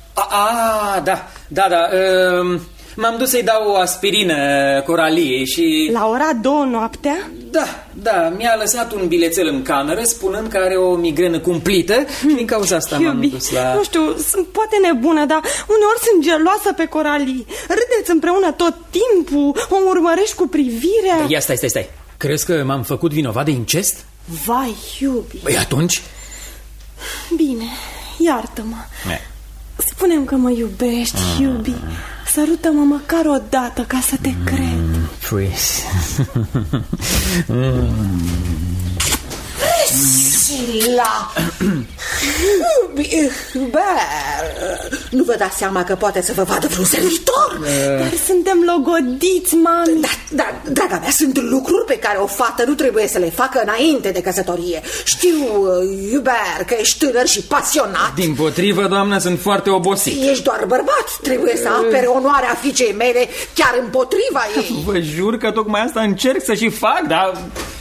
Da. M-am dus să-i dau o aspirină Coraliei și... La ora 2 noaptea? Da, mi-a lăsat un bilețel în cameră spunând că are o migrenă cumplită și din cauza asta m-am dus la... Nu știu, sunt poate nebună, dar uneori sunt geloasă pe Coralie. Râdeți împreună tot timpul, o urmărești cu privirea. Ia stai. Crezi că m-am făcut vinovat de incest? Vai, iubi. Păi atunci? Bine, iartă-mă. Spune-mi că mă iubești, iubi. Sărută-mă măcar o dată ca să te cred. Pris. Priscilla! Nu vă dați seama că poate să vă vadă vreun servitor? Dar suntem logodiți, mami. Da, draga mea, sunt lucruri pe care o fată nu trebuie să le facă înainte de căsătorie. Știu, Hubert, că ești tânăr și pasionat. Dimpotrivă, doamnă, sunt foarte obosit. Ești doar bărbat, trebuie să apere onoarea fiicei mele chiar împotriva ei. Vă jur că tocmai asta încerc să și fac, dar...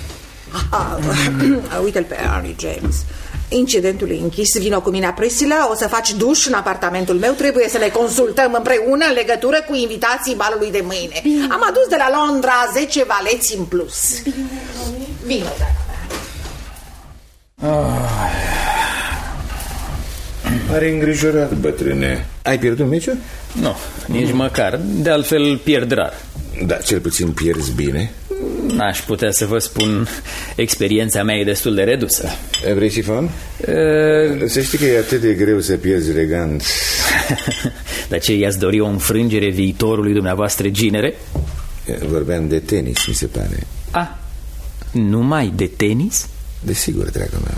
Uite-l pe Henry James. Incidentul e închis, vino cu mine, Priscilla. O să faci duș în apartamentul meu. Trebuie să ne consultăm împreună în legătură cu invitații balului de mâine. Bine. Am adus de la Londra 10 valeți în plus. Bine, vino, Pare îngrijorat, bătrâne. Ai pierdut meciul? Nu, nici măcar. De altfel pierd rar. Da, cel puțin pierzi bine. N-aș putea să vă spun. Experiența mea e destul de redusă. Vrei sifon? Să știi că e atât de greu să pierzi elegant. Dar ce, i-ați dori o înfrângere viitorului dumneavoastră ginere? Vorbeam de tenis, mi se pare. Numai de tenis? Desigur, dragul meu.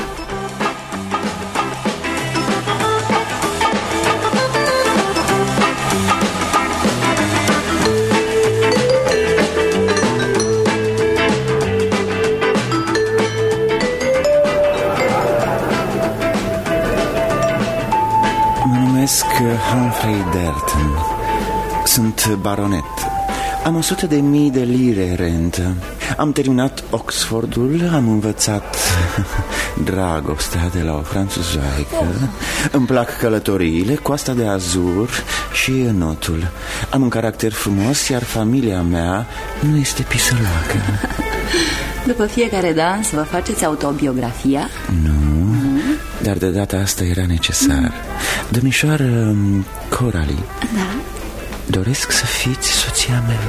Humphrey Derton. Sunt baronet. Am 100.000 de lire rentă. Am terminat Oxfordul. Am învățat dragostea de la o franțuzoaică. Îmi plac călătoriile, Coasta de Azur și Enotul. Am un caracter frumos, iar familia mea nu este pisăloacă. După fiecare dans vă faceți autobiografia? Nu, dar de data asta era necesar. Domnișoară Coralie. Da? Doresc să fiți soția mea.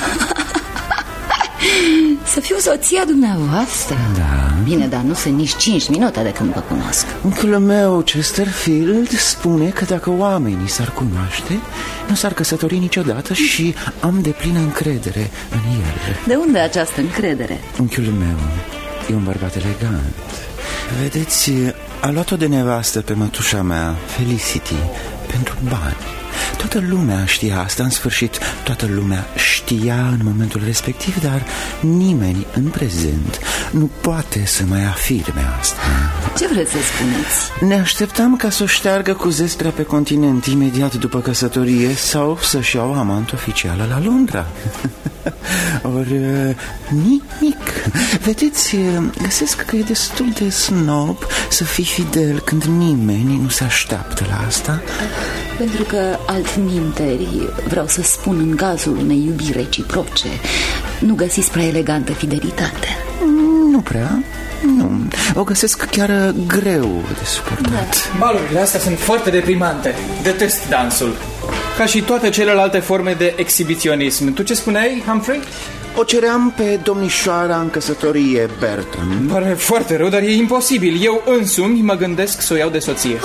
Să fiu soția dumneavoastră? Da. Bine, dar nu sunt nici 5 minute de când vă cunosc. Unchiul meu, Chesterfield, spune că dacă oamenii s-ar cunoaște, nu s-ar căsători niciodată și am deplină încredere în el. De unde această încredere? Unchiul meu e un bărbat elegant. Vedeți, a luat-o de nevastă pe mătușa mea, Felicity, pentru bani. Toată lumea știa asta, în sfârșit. Toată lumea știa în momentul respectiv, dar nimeni în prezent nu poate să mai afirme asta. Ce vreți să spuneți? Ne așteptam ca să o șteargă cu zestrea pe continent imediat după căsătorie sau să-și ia o amant oficială la Londra. Ori nimic. Vedeți, găsesc că e destul de snob să fii fidel când nimeni nu se așteaptă la asta. Pentru că altminteri, vreau să spun, în cazul unei iubiri reciproce, nu găsiți prea elegantă fidelitate. Nu prea. Nu, o găsesc chiar greu de suportat. Da. Balurile astea sunt foarte deprimante. Detest dansul, ca și toate celelalte forme de exhibiționism. Tu ce spuneai, Humphrey? O ceream pe domnișoara în căsătorie Bertram. Îmi pare foarte rău, dar e imposibil. Eu însumi mă gândesc să o iau de soție.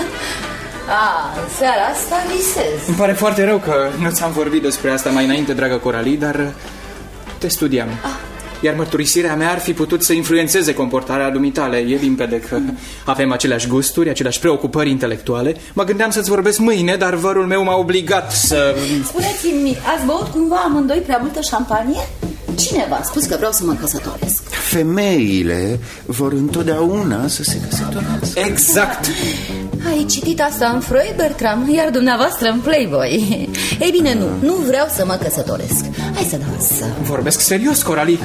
În seara asta visez. Îmi pare foarte rău că nu ți-am vorbit despre asta mai înainte, dragă Coralie, dar te studiam. Iar mărturisirea mea ar fi putut să influențeze comportarea dumitale. E limpede că avem aceleași gusturi, aceleași preocupări intelectuale. Mă gândeam să-ți vorbesc mâine, dar vărul meu m-a obligat să... Spuneți-mi, ați băut cumva amândoi prea multă șampanie? Cine v-a spus că vreau să mă căsătoresc? Femeile vor întotdeauna să se căsătorească. Exact. Ai citit asta în Freud, Bertram, iar dumneavoastră în Playboy. Ei bine, nu vreau să mă căsătoresc. Hai să dansăm. Vorbesc serios, Coralie.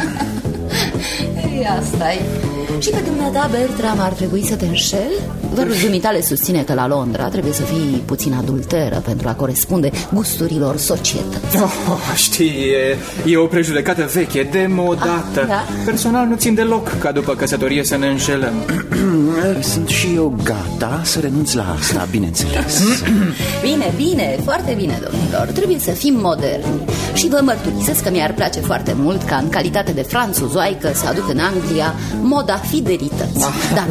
Ei, asta-i. Și pe dumneata, Bertram, ar trebui să te înșeli? Vărul dumitale susține că la Londra trebuie să fii puțin adulteră pentru a corespunde gusturilor societății. Știi, e o prejudecată veche, demodată. Da? Personal nu țin deloc ca după căsătorie să ne înșelăm. Sunt și eu gata să renunț la asta, bineînțeles. Bine, foarte bine, domnilor. Trebuie să fim moderni. Și vă mărturisesc că mi-ar place foarte mult ca în calitate de franțuzoaică să aduc în Anglia moda fidelității. Dar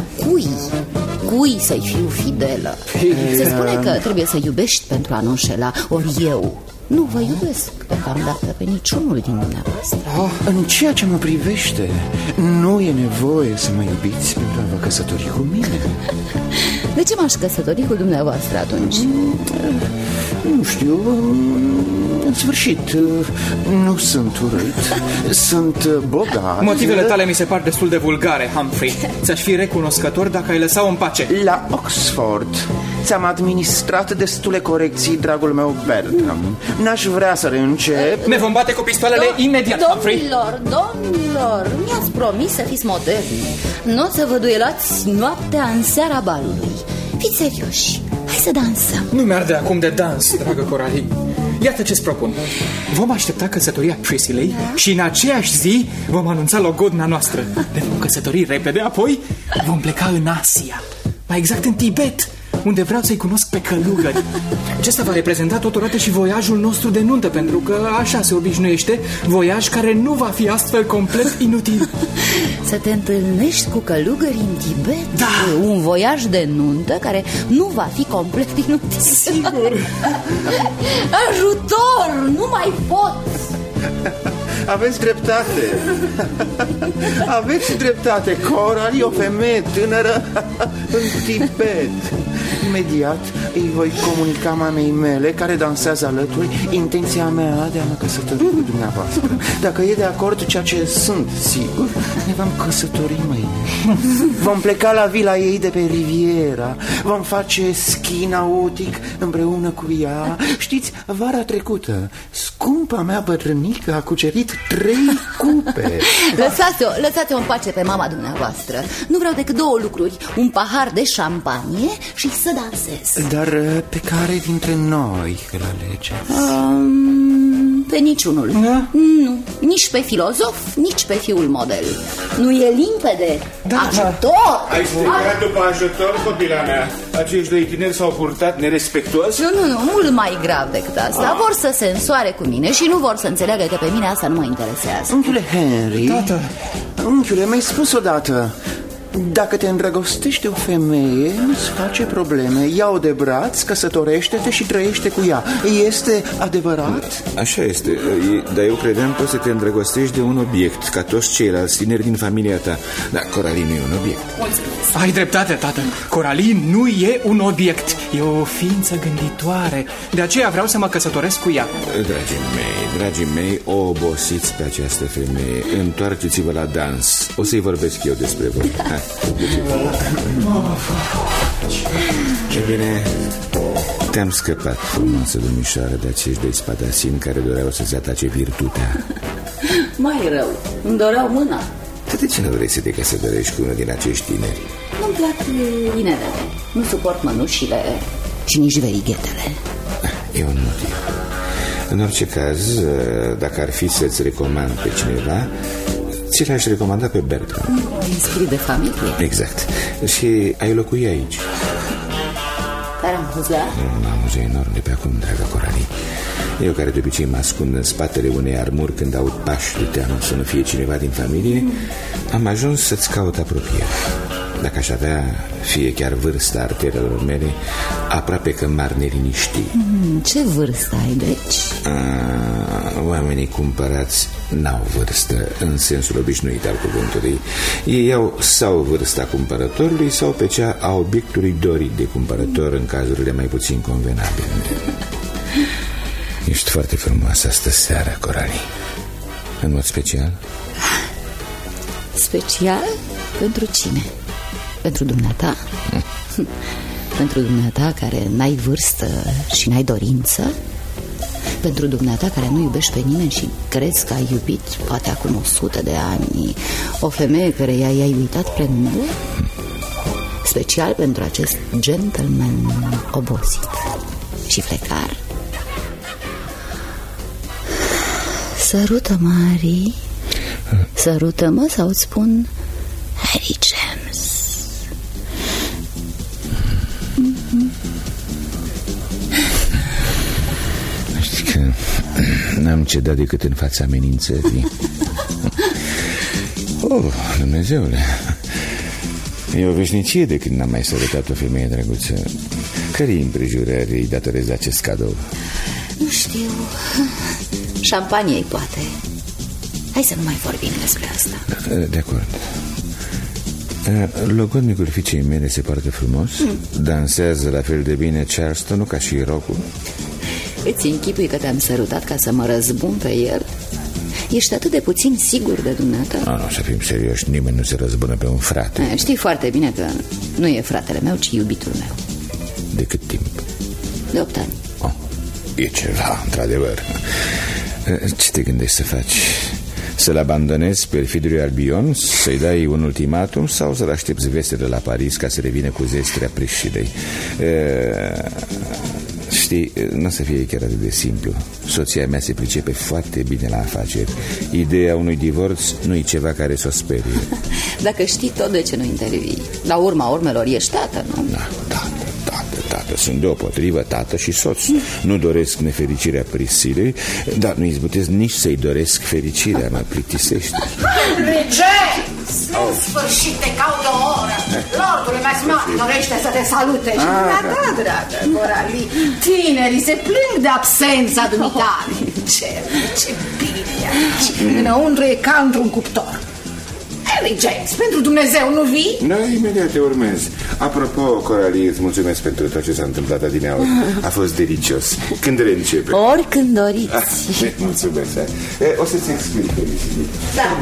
cui să-i fiu fidelă? Se spune că trebuie să iubești pentru a nu înșela. Ori eu nu vă iubesc deocamdată pe niciunul din dumneavoastră. În ceea ce mă privește, nu e nevoie să mă iubiți pentru a vă căsători cu mine. De ce m-aș căsători cu dumneavoastră atunci? Nu știu, în sfârșit, nu sunt urât, sunt bogat. Motivele tale mi se par destul de vulgare, Humphrey. Ți-aș fi recunoscător dacă ai lăsa-o în pace. La Oxford ți-am administrat destule corecții, dragul meu Bertram. N-aș vrea să reîncep. Ne vom bate cu pistoalele imediat, Humphrey. Domnilor, mi-ați promis să fiți moderni. Nu o să vă duelați noaptea în seara balului. Fiți serioși, hai să dansăm. Nu mi-arde acum de dans, dragă Coralie. Iată ce-ți propun. Vom aștepta căsătoria Priscilei și în aceeași zi vom anunța logodna noastră. Ne vom căsători repede, apoi vom pleca în Asia, mai exact în Tibet, unde vreau să-i cunosc pe călugări. Acesta va reprezenta totodată și voiajul nostru de nuntă, pentru că așa se obișnuiește, voiaj care nu va fi astfel complet inutil. Să te întâlnești cu călugări în Tibet? Da. Un voiaj de nuntă care nu va fi complet inutil. Sigur. Ajutor, nu mai pot. Aveți dreptate. Aveți dreptate. Coralie, o femeie tânără în Tibet. Imediat îi voi comunica mamei mele, care dansează alături, intenția mea de a mă căsători cu dumneavoastră. Dacă e de acord, ceea ce sunt sigur, ne vom căsători mâine. Vom pleca la vila ei de pe Riviera. Vom face schi nautic împreună cu ea. Știți, vara trecută scumpa mea bătrânică a cucerit 3 cupe. Lăsați-o în pace pe mama dumneavoastră. Nu vreau decât 2 lucruri: un pahar de șampanie și să dansez. Dar pe care dintre noi îl alege? Pe niciunul. Nu, nici pe filozof, nici pe fiul model. Nu e limpede? Ajutor! Ai strigat după ajutor, copila mea? Acești 2 tineri s-au purtat nerespectuos? Nu, mult mai grav decât asta. Vor să se însoare cu mine și nu vor să înțeleagă că pe mine asta nu mă interesează. Unchiule Henry, Tată. Unchiule, mi-ai spus odată, dacă te îndrăgostești de o femeie, nu-ți face probleme. Ia-o de braț, căsătorește-te și trăiește cu ea. Este adevărat? Așa este, dar eu credeam că o să te îndrăgostești de un obiect, ca toți ceilalți tineri din familia ta. Dar Coralie nu e un obiect. Ai dreptate, tată. Coralie nu e un obiect, e o ființă gânditoare. De aceea vreau să mă căsătoresc cu ea. Dragii mei, o obosiți pe această femeie. Întoarceți-vă la dans. O să-i vorbesc eu despre voi. Hai. Ce bine, te-am scăpat, frumoasă domnișoară, de acești 2 spadasini care doreau să-ți atace virtutea. Mai rău, îmi doreau mâna. De ce nu vrei să te căsătorești cu unul din acești tineri? Nu-mi plac inelele, nu suport mănușile și nici verighetele. E un motiv. În orice caz, dacă ar fi să-ți recomand pe cineva, ți l-aș recomanda pe Bertram. Un spirit de familie. Exact. Și ai locui aici. Care am fost, da? Un amuză enorm de pe acum, dragă Coralie. Eu, care de obicei mă ascund în spatele unei armuri când aud pași de teamă să nu fie cineva din familie, am ajuns să-ți caut apropiere. Dacă aș avea, fie chiar vârsta arterelor mele, aproape că m-ar neliniști. Ce vârstă ai, deci? Oamenii cumpărați n-au vârstă în sensul obișnuit al cuvântului. Ei au sau vârsta cumpărătorului sau pe cea a obiectului dorit de cumpărător în cazurile mai puțin convenabile. Ești foarte frumoasă astă seară, Coralie. În mod special? Special? Pentru cine? Pentru dumneata? Pentru dumneata care n-ai vârstă și n-ai dorință, pentru dumneata care nu iubești pe nimeni și crezi că ai iubit, poate acum 100 de ani, o femeie care i-ai uitat prenumele, special pentru acest gentleman obosit și flecar. Sărută-mă, Harry. Sărută-mă sau îți spun Harry James. Știi că n-am cedat decât în fața amenințării. Oh, Dumnezeule, e o veșnicie de când n-am mai sărutat o femeie drăguță. Care-i împrejurări îi datorez acest cadou? Nu știu. Șampaniei, poate. Hai să nu mai vorbim despre asta. De acord. Logodnicul fiicei mele se poartă frumos? Dansează la fel de bine Charleston-ul ca și rock-ul? Îți închipui că te-am sărutat ca să mă răzbun pe el? Ești atât de puțin sigur de dumneata? Nu, să fim serioși, nimeni nu se răzbună pe un frate. Știi foarte bine că nu e fratele meu, ci iubitul meu. De cât timp? De 8 ani. E ceva, într-adevăr. Ce te gândești să faci? Să-l abandonezi perfidului Albion, să-i dai un ultimatum sau să-l aștepți vestele la Paris ca să revină cu zestrea Priscilei? Știi, nu o să fie chiar atât de simplu. Soția mea se pricepe foarte bine la afaceri. Ideea unui divorț nu e ceva care să o sperie. Dacă știi tot, de ce nu intervii? La urma urmelor ești tată, nu? Da, tată. Sunt deopotrivă tată și soț. Nu doresc nefericirea Priscilei, dar nu izbutesc nici să-i doresc fericirea. Mă plictisește. Henry James! În sfârșit te caut o oră. Lordul Mesmat dorește să te salute. Și da, dragă Coralie, tinerii se plâng de absența dumitale. Ce bine e aici. Înăuntru e ca într-un cuptor. Henry James, pentru Dumnezeu, nu vii? Da, imediat te urmez. Apropo, Coralie, îți mulțumesc pentru tot ce s-a întâmplat adineauri. A fost delicios. Când reîncepe? Oricând doriți. Mulțumesc. O să-ți explic, Felicity. Da.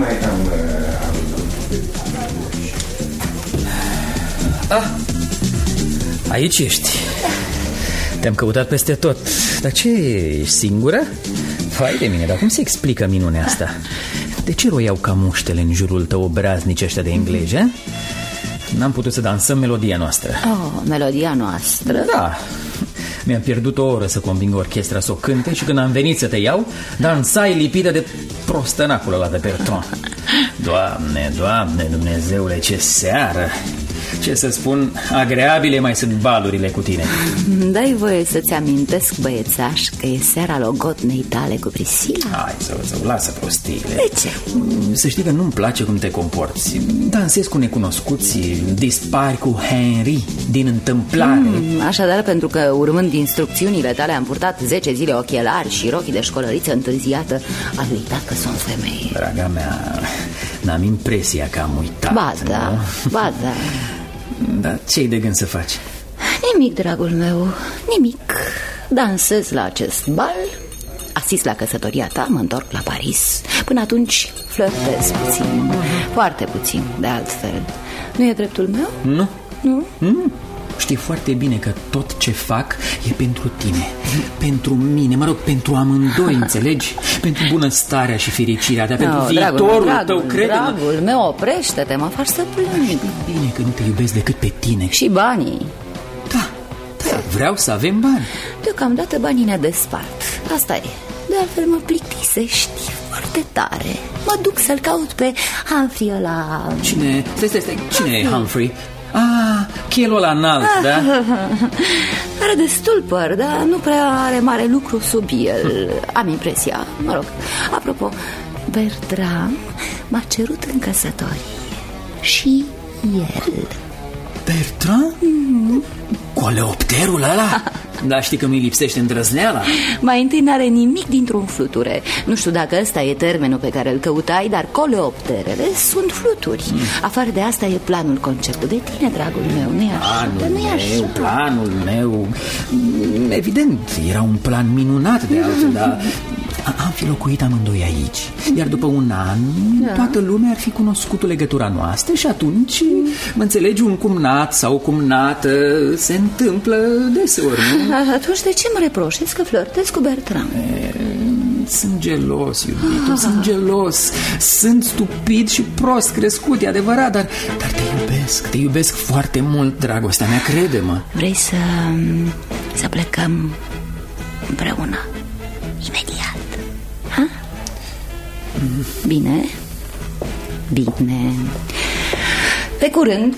Aici ești. Te-am căutat peste tot. Dar ce, ești singură? Vai de mine, dar cum se explică minunea asta? De ce roiau ca muștele în jurul tău obraznici ăștia de englezi, eh? N-am putut să dansăm melodia noastră. Melodia noastră? Da. Mi-am pierdut o oră să conving orchestra să o cânte și când am venit să te iau, dansai lipită de prostănacul ăla de Bertrand. Doamne, Dumnezeule, ce seară! Ce să spun, agreabile mai sunt balurile cu tine. Dai voie să-ți amintesc, băiețaș, că e seara logodnei tale cu Priscila? Hai să lasă prostiile. De ce? Să știi că nu-mi place cum te comporți. Dansezi cu necunoscuți, dispari cu Henry din întâmplare. Așadar, pentru că urmând instrucțiunile tale am purtat 10 zile ochelari și rochii de școlăriță întârziată, am uitat că sunt femeie. Draga mea, n-am impresia că am uitat. Ba da. Dar ce-i de gând să faci? Nimic, dragul meu, nimic. Dansez la acest bal, asist la căsătoria ta, mă întorc la Paris. Până atunci flirtez puțin, foarte puțin, de altfel. Nu e dreptul meu? Nu. Știi foarte bine că tot ce fac e pentru tine, pentru mine, pentru amândoi, înțelegi? Pentru bunăstarea și fericirea ta, pentru viitorul tău, crede-mă. Dragul meu, oprește-te, mă faci să plâng. Bine că nu te iubesc decât pe tine. Și banii. Da, vreau să avem bani. Deocamdată banii ne despart, asta e. De altfel mă plictisești foarte tare. Mă duc să-l caut pe Humphrey ăla. Cine? Stai, cine e Humphrey? Chelul ăla înalt, da? Are destul păr, dar nu prea are mare lucru sub el. Am impresia, mă rog. Apropo, Bertram m-a cerut în căsătorie. Și el. Bertram? Coleopterul ăla? Da, știi că mi lipsește îndrăzneala. Mai întâi n-are nimic dintr-un fluture. Nu știu dacă ăsta e termenul pe care îl căutai, dar coleopterele sunt fluturi. Afară de asta e planul conceput de tine, dragul meu. Nu-i așa? Planul meu. Evident, era un plan minunat de altfel, dar am fi locuit amândoi aici. Iar după un an, toată lumea ar fi cunoscut legătura noastră. Și atunci, mă înțelegi, un cumnat sau o cumnată se întâmplă deseori, nu? Atunci de ce mă reproșezi că flirtezi cu Bertram? Sunt gelos, iubitul, sunt gelos. Sunt stupid și prost crescut, e adevărat, dar te iubesc foarte mult, dragostea mea, crede-mă. Vrei să plecăm împreună imediat? Ha? Bine. Pe curând.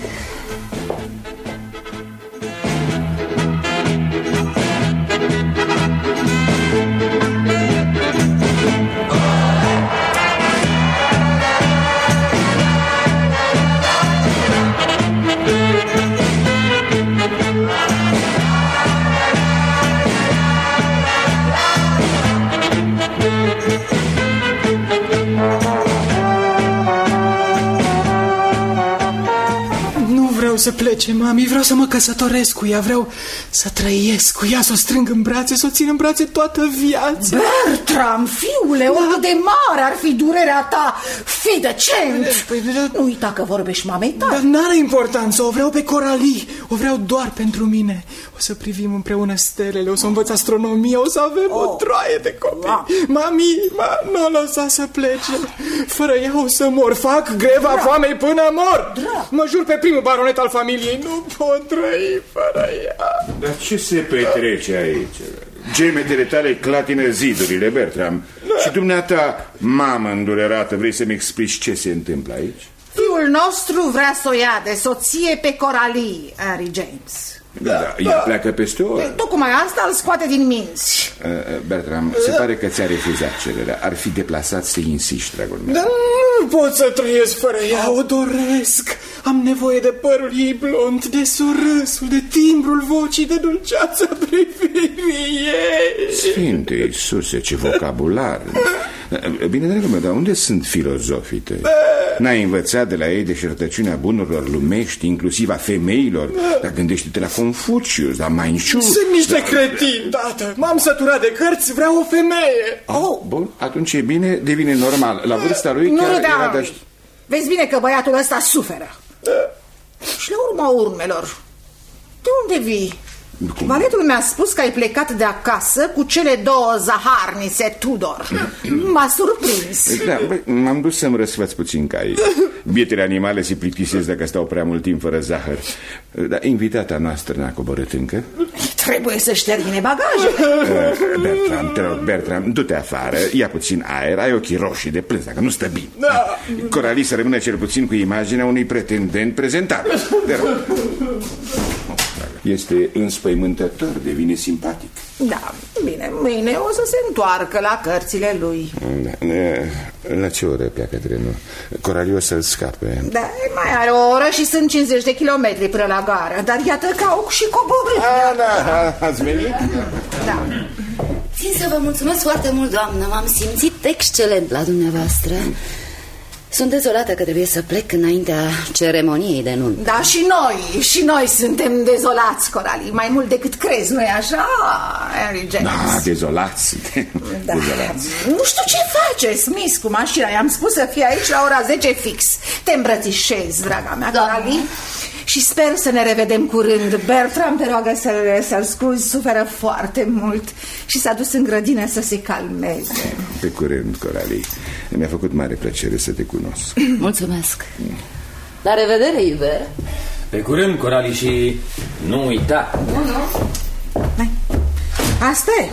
Să plece, mami, vreau să mă căsătoresc cu ea, vreau să trăiesc cu ea, să o strâng în brațe, să o țin în brațe toată viața. Bertram, fiule, oricât de mare ar fi durerea ta, fii decent. Nu uita că vorbești mamei tale. Dar n-are importanță, o vreau pe Coralie, o vreau doar pentru mine. O să privim împreună stelele, o să învăț astronomie, o să avem o troaie de copii. Mami, nu o lăsa să plece. Fără ea o să mor, fac greva foamei până mor. Mă jur pe primul baronet al familiei, nu pot trăi fără ea. Dar ce se petrece aici? Gemetele tale clatină zidurile, Bertram. Și dumneata, mamă îndurerată, vrei să-mi explici ce se întâmplă aici? Fiul nostru vrea să o ia de soție pe Coralie, Harry James. Da, ea pleacă peste o oră. Tocmai asta îl scoate din minți. Bertram, se pare că ți-a refuzat cererea. Ar fi deplasat să insiști, dragul meu. Dar nu pot să trăiesc fără ea, o doresc. Am nevoie de părul ei blond, de surâsul, de timbrul vocii, de dulceața privirii ei. Sfinte Iisuse, ce vocabular. Bine, dragul meu, dar unde sunt filozofii tăi? N-ai învățat de la ei deșertăciunea bunurilor lumești, inclusiv a femeilor? Dar gândește-te la Confucius, la Manchu. Sunt niște cretini, tată. M-am săturat de cărți, vreau o femeie. Bun, atunci e bine, devine normal. La vârsta lui nu, chiar da. era de... Vezi bine că băiatul ăsta suferă. Și la urma urmelor, de unde vii? Valetul mi-a spus că ai plecat de acasă cu cele două zaharnițe Tudor. M-a surprins. Da, m-am dus să-mi răsfăț puțin cai. Bietele animale se plictisesc dacă stau prea mult timp fără zahăr. Dar invitata noastră n-a coborât încă. Trebuie să-și termine bagajele. Bertram, te rog, Bertram, du-te afară, ia puțin aer, ai ochii roșii de plâns dacă nu stă bine. Coralie să rămână cel puțin cu imaginea unui pretendent prezentabil. Te rog. Este înspăimântător, devine simpatic. Da, bine, mâine o să se întoarcă la cărțile lui. La ce oră pleacă trenul? Coralie o să-l scape. Da, mai are o oră și sunt 50 de kilometri până la gară. Dar iată că au și coborât. Da, ați venit? Da. Țin să vă mulțumesc foarte mult, doamnă. M-am simțit excelent la dumneavoastră. Sunt dezolată că trebuie să plec înaintea ceremoniei de nuntă. Da, și noi suntem dezolați, Coralie. Mai mult decât crezi, nu-i așa, Harry James? Da, dezolați. Da. Dezolați. Nu știu ce face Smith cu mașina. I-am spus să fie aici la ora 10 fix. Te îmbrățișez, draga mea, Coralie. Și sper să ne revedem curând. Bertram te roagă să-l scuzi, suferă foarte mult și s-a dus în grădină să se calmeze. Pe curând, Coralie. Mi-a făcut mare plăcere să te cunosc. Mulțumesc. La revedere, iubire. Pe curând, Coralie, și nu uita. Nu. Asta e.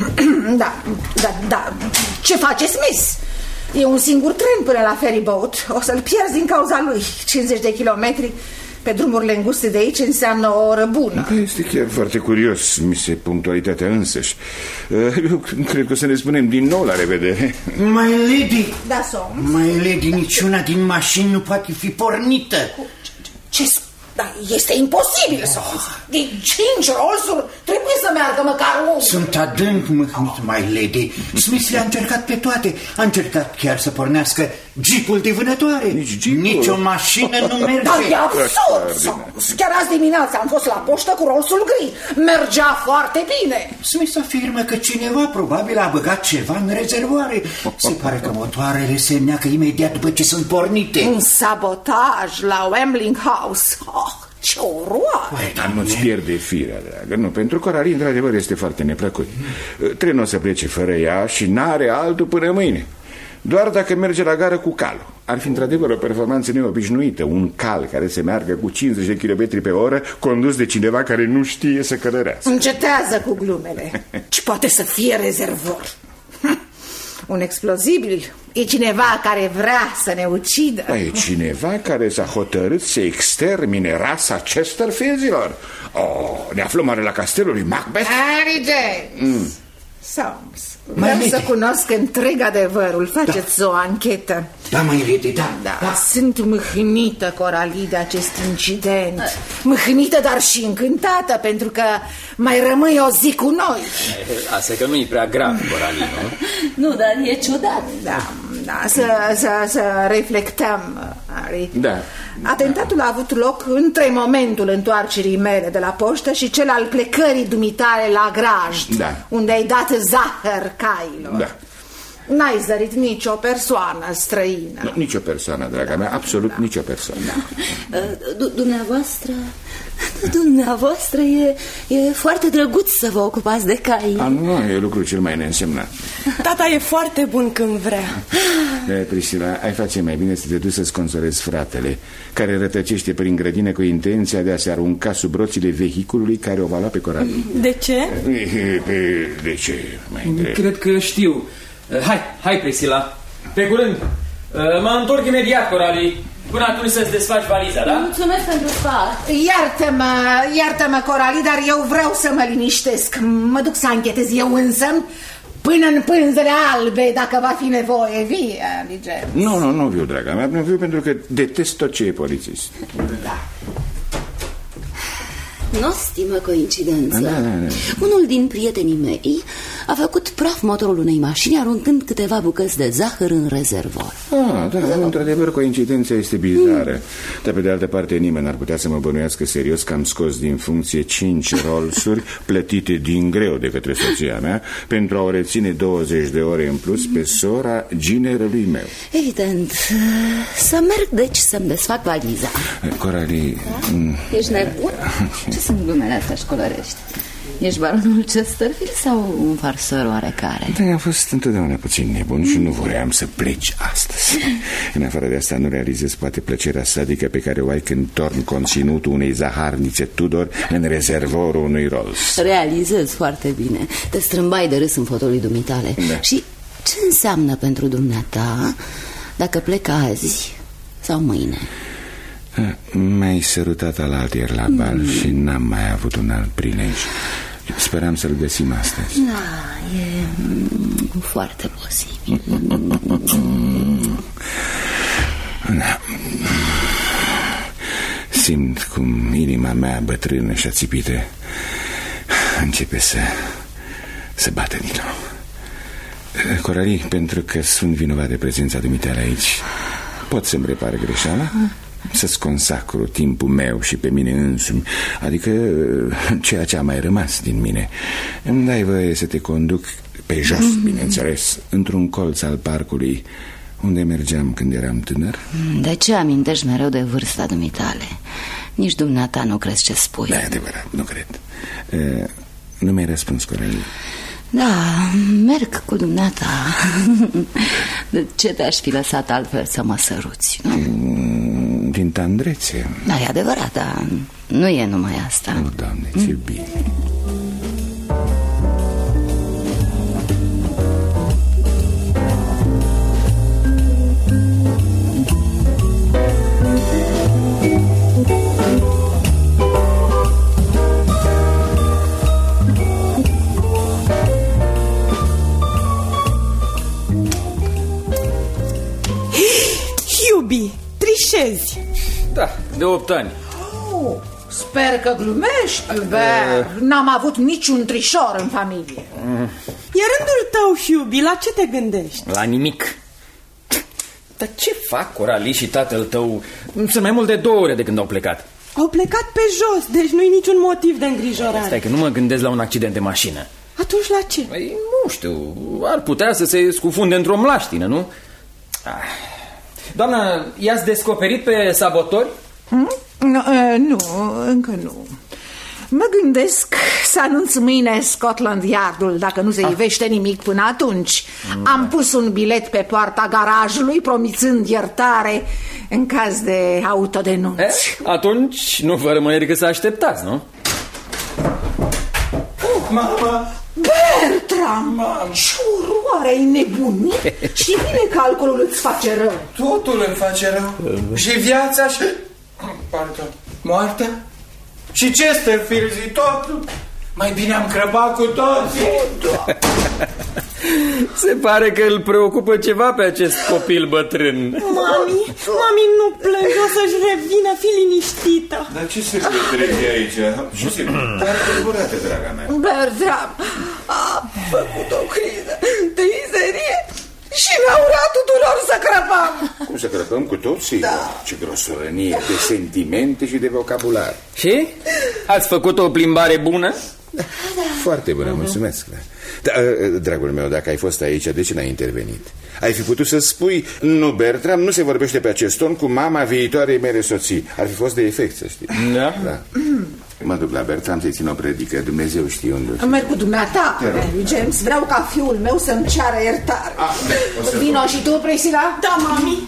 Da. Ce face Smith? E un singur tren până la ferryboat. O să-l pierzi din cauza lui. 50 de kilometri pe drumurile înguste de aici înseamnă o oră bună. Este chiar foarte curios, mise punctualitatea însăși. Eu cred că o să ne spunem din nou la revedere. My lady. Da, Soms. My lady, niciuna din mașini nu poate fi pornită. Ce? Da, este imposibil, Soms. Din 5 rolsuri trebuie să meargă măcar unul. Sunt adânc mâhnit, my lady. Smith le-a încercat pe toate. A încercat chiar să pornească jeepul de vânătoare. Nici o mașină nu merge. Dar e absurd. Chiar azi dimineața am fost la poștă cu Rolls-ul gri. Mergea foarte bine. Smith afirmă că cineva probabil a băgat ceva în rezervoare. Se pare că motoarele se neacă imediat după ce sunt pornite. Un sabotaj la Wambling House. Ce oroare! Dar nu-ți pierde firea, dragă. Nu, pentru Coralie, într-adevăr, este foarte neplăcut. Trenul o să plece fără ea și n-are altul până mâine. Doar dacă merge la gară cu calul. Ar fi într-adevăr o performanță neobișnuită. Un cal care se meargă cu 50 de km pe oră, condus de cineva care nu știe să călărească. Încetează cu glumele. Ce poate să fie rezervor? Un explozibil. E cineva care vrea să ne ucidă. E cineva care s-a hotărât să extermine rasa Chesterfieldilor. Ne aflăm oare la castelul lui Macbeth? Harry James. Soms. Vreau să cunosc întreg adevărul. Faceți o anchetă. Da, mai lady, da. Sunt mâhnită, Coralie, de acest incident. Mâhnită, dar și încântată, pentru că mai rămâi o zi cu noi. Asta că nu-i prea grav, Coralie, nu? Nu, dar e ciudat. Da, să reflectăm, Harry. Da. Atentatul a avut loc între momentul întoarcerii mele de la poștă și cel al plecării dumitale la Grajd, unde ai dat zahăr cailor. Da. N-ai zărit nicio persoană străină. Nu, nicio persoană, draga mea, absolut nicio persoană. Dumneavoastră e foarte drăguț să vă ocupați de cai. Nu, e lucrul cel mai neînsemnat. Tata e foarte bun când vrea. Priscila, ai face mai bine să te duci să-ți consolezi fratele, care rătăcește prin grădină cu intenția de a se arunca sub roțile vehiculului care o va lua pe Coralie. De ce? De ce? Cred că știu. Hai, Priscila. Pe curând. Mă întorc imediat, Coralie. Până atunci să-ți desfaci valiza, da? Mulțumesc pentru sfat. Iartă-mă, Coralie, dar eu vreau să mă liniștesc. Mă duc să anchetez eu însă până în pânzele albe, dacă va fi nevoie. Vii, James. Nu viu, draga mea. Nu viu pentru că detest tot ce e polițist. Da. Nu stimă coincidență. Da. Unul din prietenii mei a făcut praf motorul unei mașini aruncând câteva bucăți de zahăr în rezervor. Da, într-adevăr coincidența este bizară. Dar pe de altă parte nimeni n-ar putea să mă bănuiască serios că am scos din funcție 5 Rolls-uri plătite din greu de către soția mea pentru a o reține 20 de ore în plus pe sora ginerului meu. Evident. Să merg deci să-mi desfac valiza. Coralie... Ești nebun? Ce sunt glumele astea școlărești? Ești baronul Chesterfield sau un farsăr oarecare? Da, am fost întotdeauna puțin nebun și nu voiam să pleci astăzi. În afară de asta nu realizez poate plăcerea sadică pe care o ai când torni conținutul unei zaharnițe Tudor în rezervorul unui Rolls. Realizez foarte bine. Te strâmbai de râs în fotolul dumitale. Da. Și ce înseamnă pentru dumneata dacă plec azi sau mâine? M-ai sărutat alaltieri la bal și n-am mai avut un alt prilej. Speram să-l găsim astăzi. Da, e foarte posibil. Da. Simt cum inima mea bătrână și ațipită începe să bată din nou. Coralie, pentru că sunt vinovat de prezența dumitale aici, pot să-mi repar greșeala? Să-ți consacru timpul meu și pe mine însumi, adică ceea ce a mai rămas din mine. Îmi dai voie să te conduc pe jos, bineînțeles, într-un colț al parcului unde mergeam când eram tânăr? De ce amintești mereu de vârsta dumitale? Nici dumneata nu crezi ce spui. Da, adevărat, nu cred. Nu mi-ai răspuns, Coralie. Da, merg cu dumneata. De ce te-aș fi lăsat altfel să mă săruți, nu? Din tandrețe. Da, e adevărat, dar nu e numai asta. Nu, Doamne, ce bine. Trișezi. Da, de 8 ani. Sper că glumești, Hubert. N-am avut niciun trișor în familie. E rândul tău, Hubie, la ce te gândești? La nimic. Dar ce fac Coralie și tatăl tău? Sunt mai mult de 2 ore de când au plecat. Au plecat pe jos, deci nu-i niciun motiv de îngrijorare. Stai că nu mă gândesc la un accident de mașină. Atunci la ce? Păi, nu știu, ar putea să se scufunde într-o mlaștină, nu? Doamnă, i-ați descoperit pe sabotori? Nu, încă nu. Mă gândesc să anunț mâine Scotland Yardul dacă nu se ivește nimic până atunci. Am pus un bilet pe poarta garajului promițând iertare în caz de autodenunți. Atunci nu vă rămâne decât să așteptați, nu? Mama! Bertram! Ce oroare, ai nebunit? Și bine că alcoolul îți face rău. Totul îmi face rău. Și viața și... Pardon. Moartea? Și Chesterfield și totul? Mai bine am crăpat cu toții. Se pare că îl preocupă ceva pe acest copil bătrân. Mami, nu plânge, o să-și revină, fii liniștită. Dar ce se petrece aici? Ce se petrece, draga mea? Bertram a făcut o criză de mizerie și ne-a urat tuturor să crăpăm. Cum să crăpăm cu toții? Da. Ce grosolănie de sentimente și de vocabular. Și? Ați făcut o plimbare bună? Da. Foarte bună, mulțumesc. Da, dragul meu, dacă ai fost aici, de ce n-ai intervenit? Ai fi putut să spui: nu, Bertram, nu se vorbește pe acest ton cu mama viitoarei mele soții. Ar fi fost de efect, să știi. Da? Mă duc la Bertram să-i țin o predică. Dumnezeu știe unde. Merg cu dumneata, James. Vreau ca fiul meu să-mi ceară iertare. Vino și tu, Priscilla? Da, mami.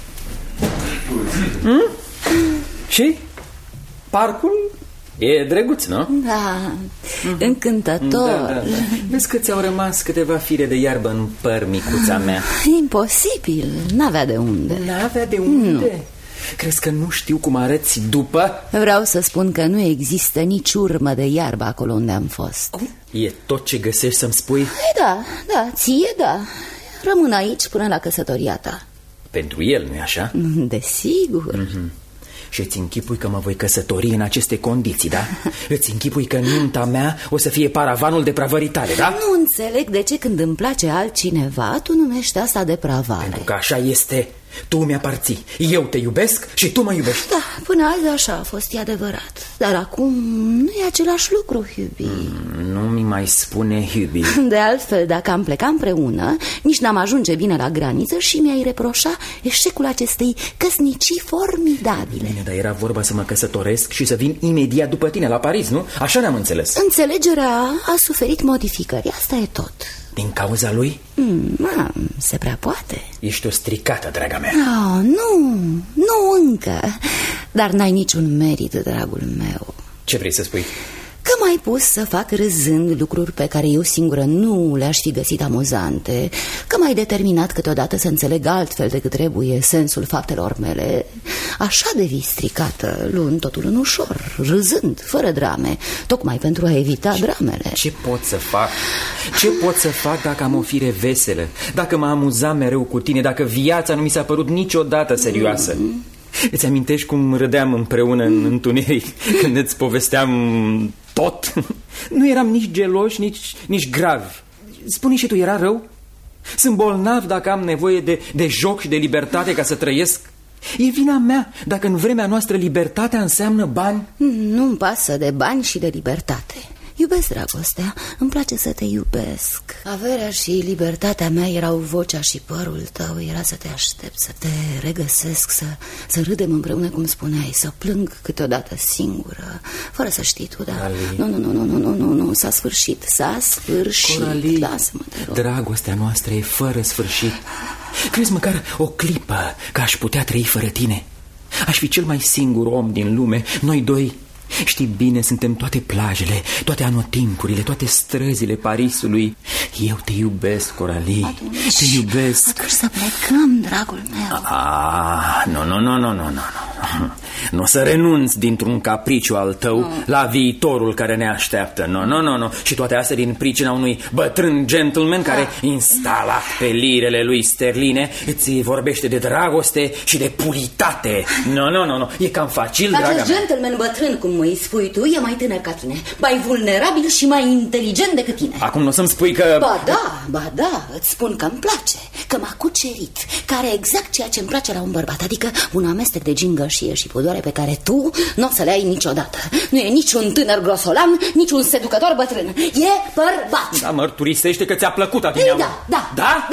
Și? Parcul? E drăguț, nu? Da, încântător. Da. Vezi că ți-au rămas câteva fire de iarbă în păr, micuța mea. Imposibil, n-avea de unde. N-avea de unde? Nu. Crezi că nu știu cum arăți după? Vreau să spun că nu există nici urmă de iarbă acolo unde am fost. E tot ce găsești să-mi spui? Da, ție da. Rămân aici până la căsătoria ta. Pentru el, nu-i așa? Desigur. Și îți închipui că mă voi căsători în aceste condiții, da? Îți închipui că nunta mea o să fie paravanul depravării tale, da? Nu înțeleg de ce când îmi place altcineva tu numești asta depravare. Pentru că așa este. Tu mi-aparții, eu te iubesc și tu mă iubești. Da, până azi așa a fost, e adevărat. Dar acum nu e același lucru, Hubie. Nu mi mai spune Hubie. De altfel, dacă am plecat împreună, nici n-am ajunge bine la graniță și mi-ai reproșa eșecul acestei căsnicii formidabile. Bine, dar era vorba să mă căsătoresc și să vin imediat după tine la Paris, nu? Așa ne-am înțeles. Înțelegerea a suferit modificări, asta e tot. Din cauza lui? Se prea poate. Ești o stricată, draga mea. Nu încă. Dar n-ai niciun merit, dragul meu. Ce vrei să spui? Că m-ai pus să fac râzând lucruri pe care eu singură nu le-aș fi găsit amuzante. Că m-ai determinat câteodată să înțeleg altfel decât trebuie sensul faptelor mele. Așa devii stricată, luând totul în ușor, râzând, fără drame, tocmai pentru a evita dramele. Ce pot să fac? Ce pot să fac dacă am o fire veselă? Dacă mă amuzam mereu cu tine? Dacă viața nu mi s-a părut niciodată serioasă? Îți amintești cum râdeam împreună în întuneric când îți povesteam tot? Nu eram nici geloși, nici gravi. Spune și tu, era rău? Sunt bolnav dacă am nevoie de joc și de libertate ca să trăiesc? E vina mea dacă în vremea noastră libertatea înseamnă bani? Nu-mi pasă de bani și de libertate. Iubesc dragostea, îmi place să te iubesc. Averea și libertatea mea erau vocea și părul tău. Era să te aștept, să te regăsesc, să râdem împreună, cum spuneai, să plâng câteodată singură, fără să știi tu, dar nu, s-a sfârșit. Coralie, lasă-mă, te rog. Dragostea noastră e fără sfârșit. Crezi măcar o clipă că aș putea trăi fără tine? Aș fi cel mai singur om din lume, noi doi. Știi bine, suntem toate plajele, toate anotimpurile, toate străzile Parisului. Eu te iubesc, Coralie. Te iubesc. Atunci să plecăm, dragul meu. Nu. Nu o să renunți dintr-un capriciu al tău la viitorul care ne așteaptă. Nu. Și toate astea din pricina unui bătrân gentleman care, instalat pe lirele lui sterline, îți vorbește de dragoste și de puritate. Nu. E cam facil, draga mea. Acest gentleman bătrân, cum îi spui tu, e mai tânăr ca tine, mai vulnerabil și mai inteligent decât tine. Acum nu o să-mi spui că... Ba da, îți spun că îmi place, că m-a cucerit, că are exact ceea ce îmi place la un bărbat, adică un amestec de gingășie și pudoare pe care tu nu o să le ai niciodată. Nu e niciun tânăr grosolan, niciun seducător bătrân. E bărbat. Da, mărturisește că ți-a plăcut adineauri. Da.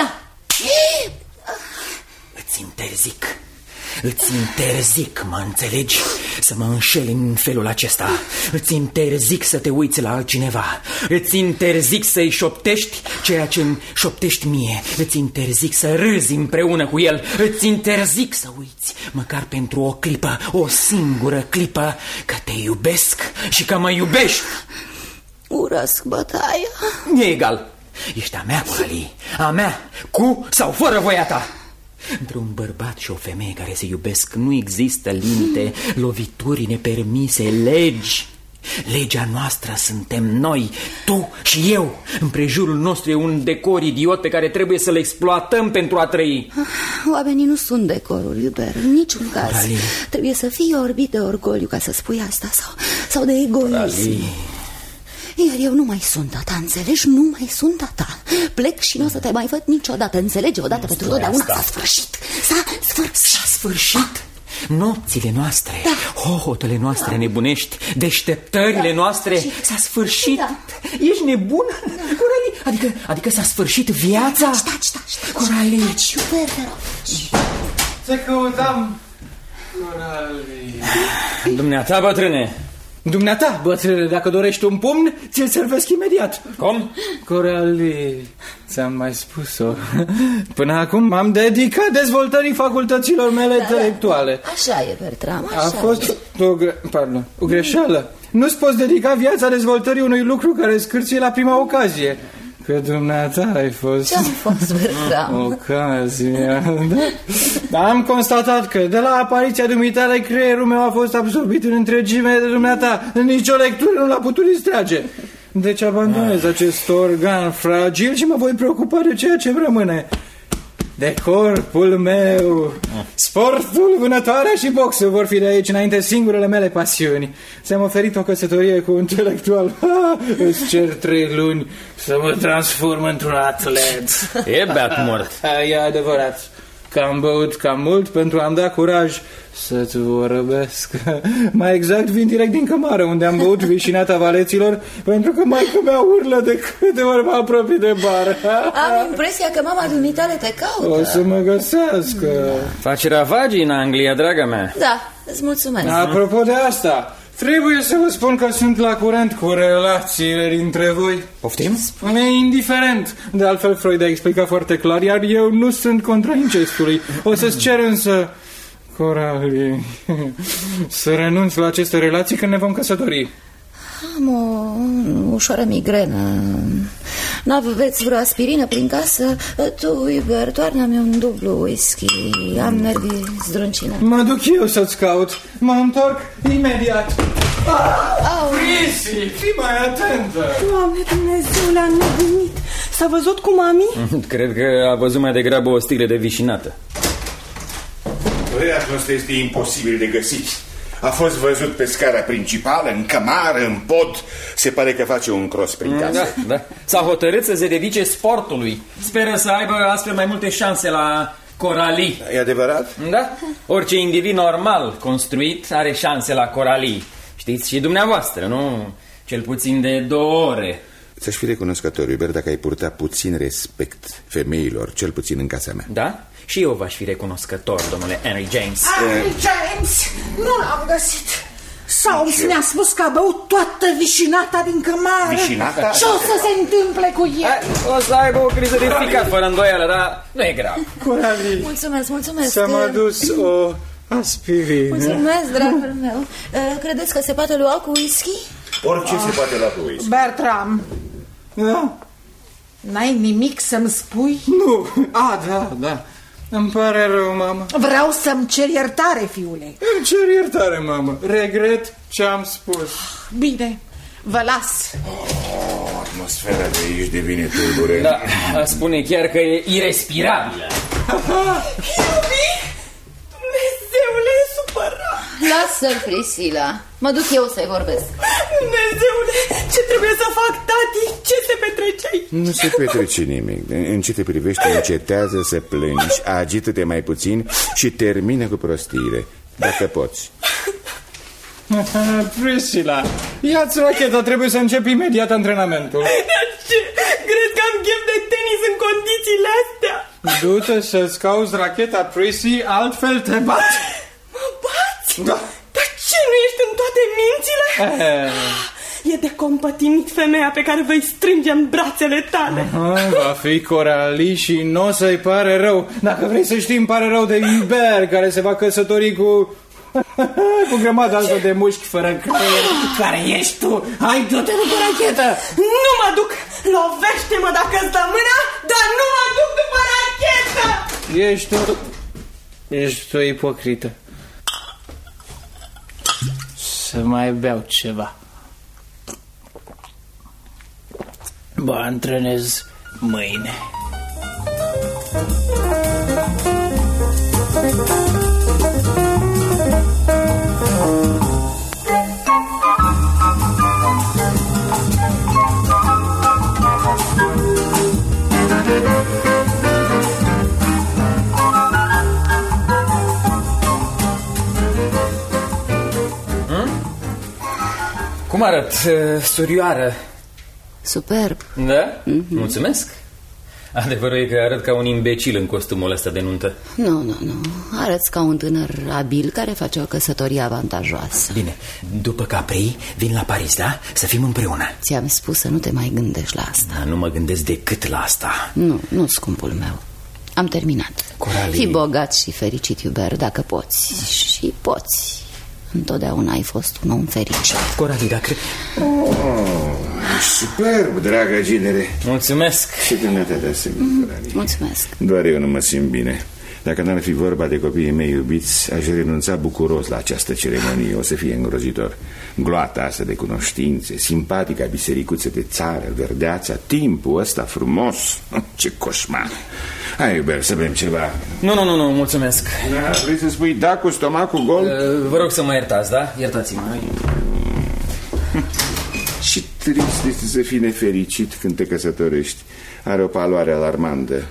Îți interzic, mă înțelegi, să mă înșeli în felul acesta. Îți interzic să te uiți la altcineva. Îți interzic să-i șoptești ceea ce îmi șoptești mie. Îți interzic să râzi împreună cu el. Îți interzic să uiți, măcar pentru o clipă, o singură clipă, că te iubesc și că mă iubești. Urăsc bătaia. E egal. Ești a mea, Coralie, a mea, cu sau fără voia ta. Între un bărbat și o femeie care se iubesc nu există limite, lovituri nepermise, legi. Legea noastră suntem noi, tu și eu. Împrejurul nostru e un decor idiot pe care trebuie să-l exploatăm pentru a trăi. Oamenii nu sunt decoruri, Hubert, în niciun caz. Coralie. Trebuie să fii orbit de orgoliu ca să spui asta, sau de egoism. Coralie. Iar eu nu mai sunt a ta, înțelegi? Nu mai sunt a ta. Plec și nu o să te mai văd niciodată, înțelegi? Odată pentru totdeauna. S-a sfârșit. S-a sfârșit. Nopțile noastre, hohotele noastre nebunești, deșteptările noastre, s-a sfârșit. Ești nebun? Coralie, adică s-a sfârșit viața? Taci, Coralie. Taci, Hubert, te rog. Te căutam, Coralie. Dumneata, bătrâne. Dumneata, bătrâne, dacă dorești un pumn, ți-l servesc imediat. Cum? Coralie, ți-am mai spus-o. Până acum m-am dedicat dezvoltării facultăților mele intelectuale. Așa e, Bertram, așa. A fost o greșeală. Nu-ți poți dedica viața dezvoltării unui lucru care scârție la prima ocazie. Că dumneata ai fost... Ce-am fost, Bertram? Ocazia, da? Am constatat că de la apariția dumitale creierul meu a fost absorbit în întregime de dumneata. Nici o lectură nu l-a putut distrage. Deci abandonez acest organ fragil și mă voi preocupa de ceea ce-mi rămâne. De corpul meu. Sportul, vânătoarea și boxul vor fi de aici înainte singurele mele pasiuni. Ți-am oferit o căsătorie cu un intelectual. Îți cer 3 luni să mă transform într-un atlet. E beat mort. E adevărat că am băut cam mult pentru a-mi da curaj să-ți vorăbesc. Mai exact, vin direct din cămară, unde am băut vișinata valeților, pentru că maică mea urlă de câte ori mă apropii de bar. Am impresia că mama dumitale te caută. O să mă găsească. Faci ravagii în Anglia, draga mea. Da, îți mulțumesc. Apropo de asta, trebuie să vă spun că sunt la curent cu relațiile dintre voi. Poftim? E indiferent. De altfel, Freud a explicat foarte clar, iar eu nu sunt contra incestului. O să-ți cer însă, Coralie, să renunți la aceste relații când ne vom căsători. Am o ușoară migrenă. N-aveți vreo aspirină prin casă? Tu, Hubert, toarnă-mi un dublu whisky. Am nervii zdruncină. Mă duc eu să-ți caut. Mă întorc imediat. Prissy, fii mai atentă. Doamne Dumnezeule, am nebunit. S-a văzut cu mami? Cred că a văzut mai degrabă o sticlă de vișinată. Băiatul ăsta este imposibil de găsit. A fost văzut pe scara principală, în cămară, în pod. Se pare că face un cross prin casă. Da. S-a hotărât să se dedice sportului. Speră să aibă astfel mai multe șanse la Coralie. E adevărat? Da. Orice individ normal construit are șanse la Coralie. Știți și dumneavoastră, nu? Cel puțin de 2 ore. Ți-aș fi recunoscător, Hubert, dacă ai purta puțin respect femeilor, cel puțin în casa mea. Da? Și eu v-aș fi recunoscător, domnule Henry James. Henry James, nu l-am găsit. Soames mi-a spus că a băut toată vișinata din cămară. Vișinata? Ce o să se întâmple cu el? O să aibă o criză de ficat, fără îndoială, dar nu e grav. Coralie, Mulțumesc. s-a adus o aspirină. Mulțumesc, dragul meu. Credeți că se poate lua cu whisky? Orice se poate lua cu whisky. Bertram, Da? n-ai nimic să-mi spui? Nu. Da. Îmi pare rău, mamă. Vreau să-mi cer iertare, fiule. Îmi cer iertare, mamă. Regret ce am spus. Bine, vă las. Atmosfera de aici devine tulbure. Da, spune chiar că e irespirabilă. Iubi, Dumnezeule, e supărat. Lasă-l, Priscila. Mă duc eu să-i vorbesc. Dumnezeule, ce trebuie să fac, tati? Ce se petrece aici? Nu se petrece nimic. În ce te privește, încetează să plângi, agită-te mai puțin și termină cu prostiile, dacă poți. Priscila, ia-ți racheta, trebuie să încep imediat antrenamentul. Ce? Crezi că am chef de tenis în condițiile astea? Du-te să-ți cauți racheta, Prissy, altfel te bat. Mă bați? Da. Dar ce, nu ești în toate mințile? E de compătimit femeia pe care vei strânge în brațele tale. Va fi Coralie și nu o să-i pare rău. Dacă vrei să știi, îmi pare rău de Hubert, care se va căsători cu grămada asta de mușchi fără creier. Care ești tu? Hai, du-te după rachetă. Nu mă duc. Lovește-mă dacă îți dă mâna, dar nu mă duc după rachetă. Ești o ipocrită. Să mai beau ceva. Bă, antrenez mâine. Cum arăt, surioară? Superb. Da? Mulțumesc. Adevărul e că arăt ca un imbecil în costumul ăsta de nuntă. Nu. Arăți ca un tânăr abil care face o căsătorie avantajoasă. Bine, după Capri vin la Paris, da? Să fim împreună. Ți-am spus să nu te mai gândești la asta. Da, nu mă gândesc decât la asta. Nu, scumpul meu. Am terminat. Coralie. Fii bogat și fericit, Hubert, dacă poți. Și poți. Întotdeauna ai fost un om fericit. Coralie, dacă... Superb, dragă ginere. Mulțumesc. Și dumneata de asemenea, Coralie. Mulțumesc. Doar eu nu mă simt bine. Dacă n-ar fi vorba de copiii mei iubiți, aș renunța bucuros la această ceremonie. O să fie îngrozitor. Gloata asta de cunoștințe, simpatica bisericuță de țară, verdeața, timpul ăsta frumos. Ce coșmar. Hai, Hubert, să bem ceva. Nu, mulțumesc. Da, vrei să spui da cu stomacul gol? Vă rog să mă iertați, da? Iertați-mă. Și trist este să fii nefericit când te căsătorești. Are o paloare alarmantă.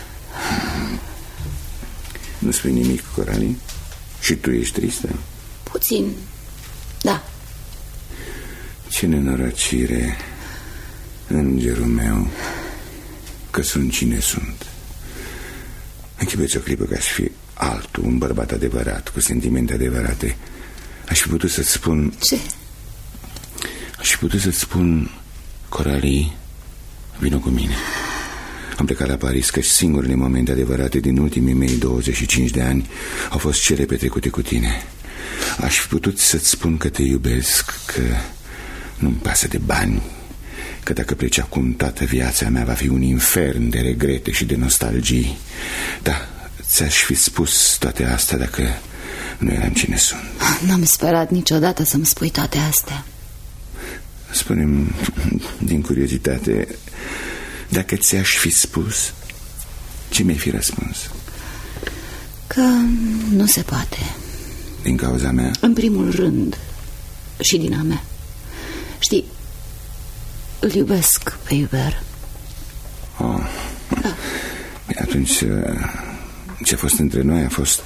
Nu spui nimic, Coralie? Și tu ești tristă? Puțin, da. Ce nenorocire, îngerul meu, că sunt cine sunt. Închipuieți o clipă că aș fi altul, un bărbat adevărat, cu sentimente adevărate. Aș fi putut să-ți spun... Ce? Aș fi putut să-ți spun, Coralie, vină cu mine. Am plecat la Paris, că singurele momente adevărate din ultimii mei 25 de ani au fost cele petrecute cu tine. Aș fi putut să-ți spun că te iubesc, că nu-mi pasă de bani, că dacă pleci acum toată viața mea va fi un infern de regrete și de nostalgii. Da, ți-aș fi spus toate astea dacă nu eram cine sunt. N-am sperat niciodată să-mi spui toate astea. Spune-mi, din curiozitate, dacă ți-aș fi spus, ce mi-ai fi răspuns? Că nu se poate. Din cauza mea? În primul rând, și din a mea. Știi, îl iubesc pe Hubert. Oh. Da. Atunci, ce a fost între noi a fost,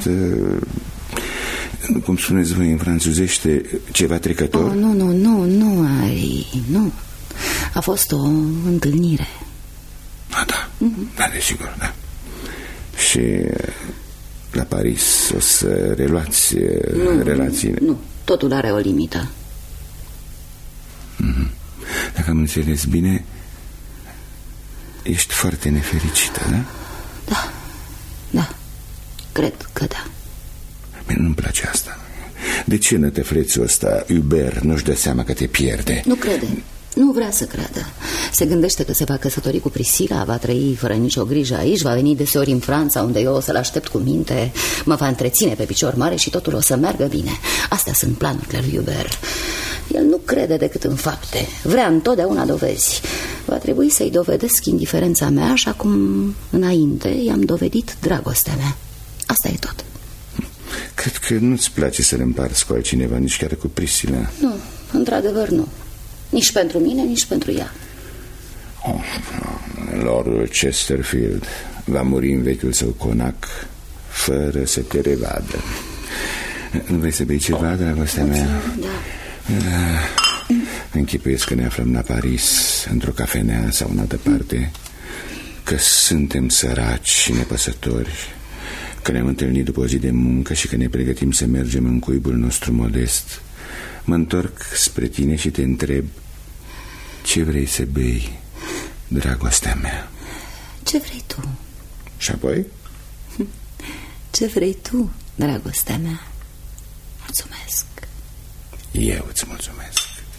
cum spuneți voi în franțuzește, ceva trecător? Oh, nu. A fost o întâlnire. Da, da, desigur, da. Și la Paris o să reluați relațiile? Nu, totul are o limită. Dacă am înțeles bine, ești foarte nefericită, da? Da, cred că da. Bine, nu-mi place asta. De ce nătăflețul ăsta, Hubert, nu-și dă seama că te pierde? Nu crede. Nu vrea să creadă. Se gândește că se va căsători cu Priscila, va trăi fără nicio grijă aici, va veni deseori în Franța, unde eu o să-l aștept cu minte, mă va întreține pe picior mare și totul o să meargă bine. Astea sunt planurile lui Hubert. El nu crede decât în fapte, vrea întotdeauna dovezi. Va trebui să-i dovedesc indiferența mea, așa cum înainte i-am dovedit dragostea mea. Asta e tot. Cred că nu-ți place să le împarți cu altcineva, nici chiar cu Priscila. Nu, într-adevăr nu. Nici pentru mine, nici pentru ea. Lordul Chesterfield va muri în vechiul său conac fără să te revadă. Nu vrei să bei ceva, dragostea mea? Da. Închipuiesc că ne aflăm la Paris, într-o cafenea sau în altă parte, că suntem săraci și nepăsători, că ne-am întâlnit după o zi de muncă și că ne pregătim să mergem în cuibul nostru modest. Mă întorc spre tine și te întreb: ce vrei să bei, dragostea mea? Ce vrei tu? Și apoi? Ce vrei tu, dragostea mea? Mulțumesc. Eu îți mulțumesc.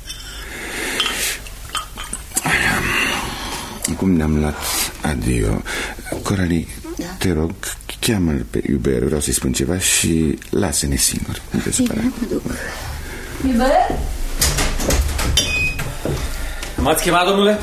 Acum ne-am luat adio. Coralie, da. Te rog, cheamă-l pe Hubert, vreau să-i spun ceva și lasă-ne singuri. Bine, mă duc. Hubert? M-ați chemat, domnule?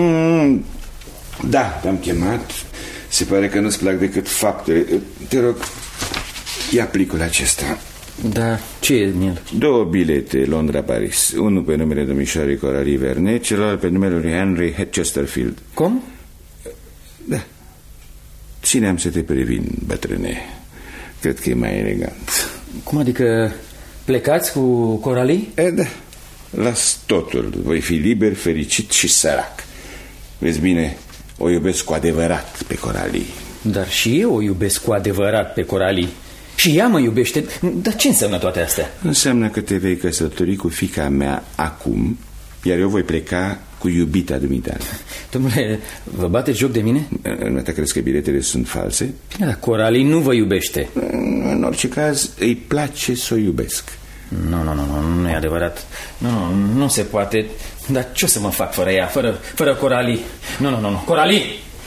Da, te-am chemat. Se pare că nu-ți plac decât faptele. Te rog, ia plicul acesta. Da, ce e în el? 2 bilete Londra-Paris. Unul pe numele domnișoarei Coralie Vernet, celălalt pe numele lui Henry Chesterfield. Cum? Da. Țineam să te previn, bătrâne. Cred că e mai elegant. Cum adică plecați cu Coralie? Da. Las totul. Voi fi liber, fericit și sărac. Vezi bine, o iubesc cu adevărat pe Coralie. Dar și eu o iubesc cu adevărat pe Coralie. Și ea mă iubește. Dar ce înseamnă toate astea? Înseamnă că te vei căsători cu fiica mea acum, iar eu voi pleca cu iubita dumitale. Domnule, vă bateți joc de mine? Nu te crezi că biletele sunt false? Bine, dar Coralie nu vă iubește. În orice caz, îi place să o iubesc. Nu e adevărat. Nu se poate. Dar ce o să mă fac fără ea, fără Coralie? Nu. Coralie!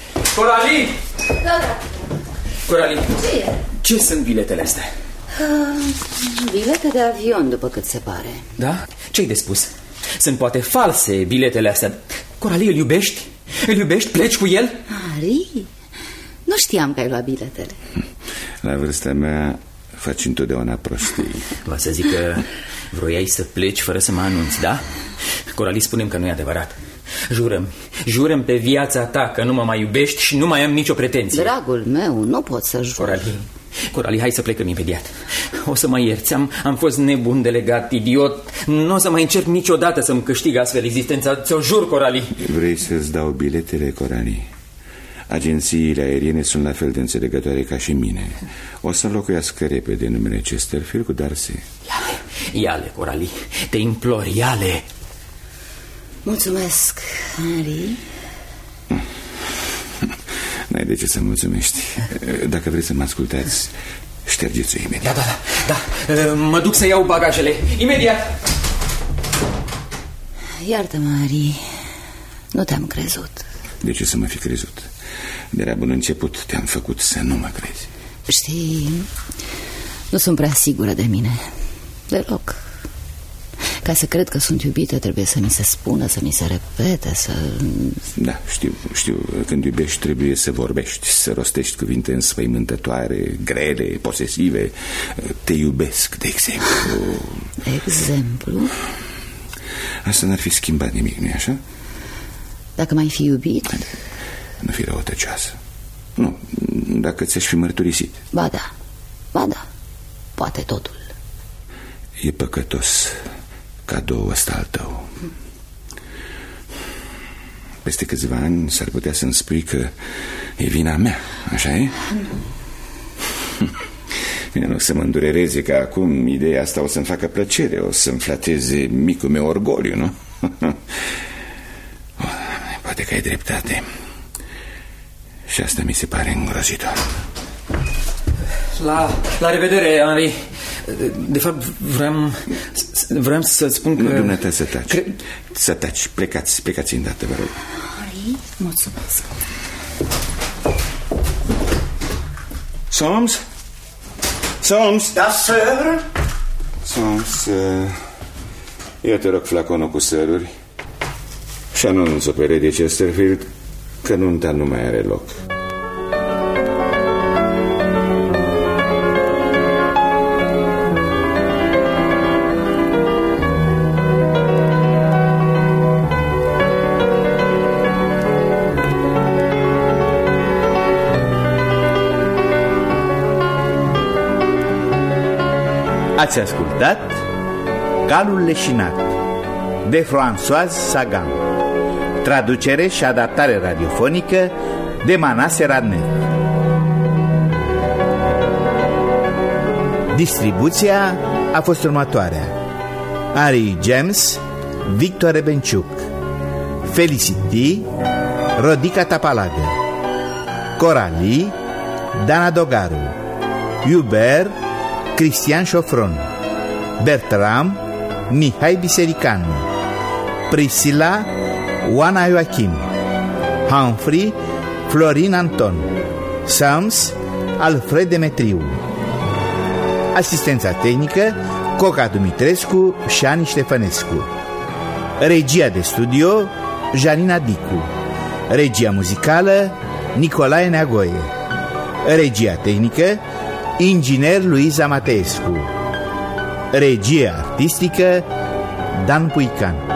Da. Coralie, ce sunt biletele astea? Bilete de avion, după cât se pare. Da? Ce-ai de spus? Sunt poate false biletele astea. Coralie, îl iubești? Îl iubești? Pleci cu el? Ari, nu știam că ai luat biletele. La vârsta mea faci întotdeauna prostii. Va să zic că vroiai să pleci fără să mă anunți, da? Coralie, spune-mi că nu e adevărat. Jurăm pe viața ta că nu mă mai iubești și nu mai am nicio pretenție. Dragul meu, nu pot să jur. Coralie, hai să plecăm imediat. O să mă ierți, am fost nebun, delegat, idiot. Nu o să mai încerc niciodată să-mi câștig astfel existența. Ți-o jur, Coralie. Vrei să-ți dau biletele, Coralie? Agențiile aeriene sunt la fel de înțelegătoare ca și mine. O să locuiască repede numele Chesterfield cu Darcy. Ia-le, Coralie, te implor, ia-le. Mulțumesc, Henry. N-ai de ce să mulțumești. Dacă vrei să mă ascultați, ștergeți-o imediat. Da. Mă duc să iau bagajele. Imediat. Iartă-mă, Henry. Nu te-am crezut. De ce să mă fi crezut? De la bun început te-am făcut să nu mă crezi. Știi, nu sunt prea sigură de mine. Deloc. Ca să cred că sunt iubită, trebuie să mi se spună, să mi se repete, să... Da, știu. Când iubești trebuie să vorbești, să rostești cuvinte înspăimântătoare, grele, posesive. Te iubesc, de exemplu. Exemplu? Asta n-ar fi schimbat nimic, nu-i așa? Dacă m-ai fi iubit? Nu fi răutăcioasă. Nu, dacă ți-aș fi mărturisit. Ba da, poate totul. E păcătos cadoul ăsta al tău. Peste câțiva ani s-ar putea să-mi spui că e vina mea, așa e? Bine, nu o să mă îndurereze că acum ideea asta o să-mi facă plăcere, o să-mi flateze micul meu orgoliu, nu? Poate că ai dreptate. Și asta mi se pare îngrozitor. La revedere, Henry. De fapt, vreau să spun că... Dumneata să taci. Să taci, plecați îndată, vă rog. Mulțumesc. Soms? Soms? Da, sir? Soms, eu te rog flaconul cu săruri și anunță pe Lady Chesterfield că nunta nu mai are loc. Ați ascultat Calul leșinat de Françoise Sagan, traducere și adaptare radiofonică de Manase Radnet. Distribuția a fost următoarea: Ari James, Victor Rebenciuc, Felicity, Rodica Tapalagă, Coralie, Dana Dogaru, Hubert, Cristian Șofron, Bertram, Mihai Bisericanu, Priscila, Oana Joachim, Humphrey, Florin Anton, Sams, Alfred Demetriu. Asistența tehnică Coca Dumitrescu și Ani Ștefănescu. Regia de studio Janina Dicu. Regia muzicală Nicolae Neagoie. Regia tehnică inginer Luiza Mateescu. Regie artistică Dan Puican.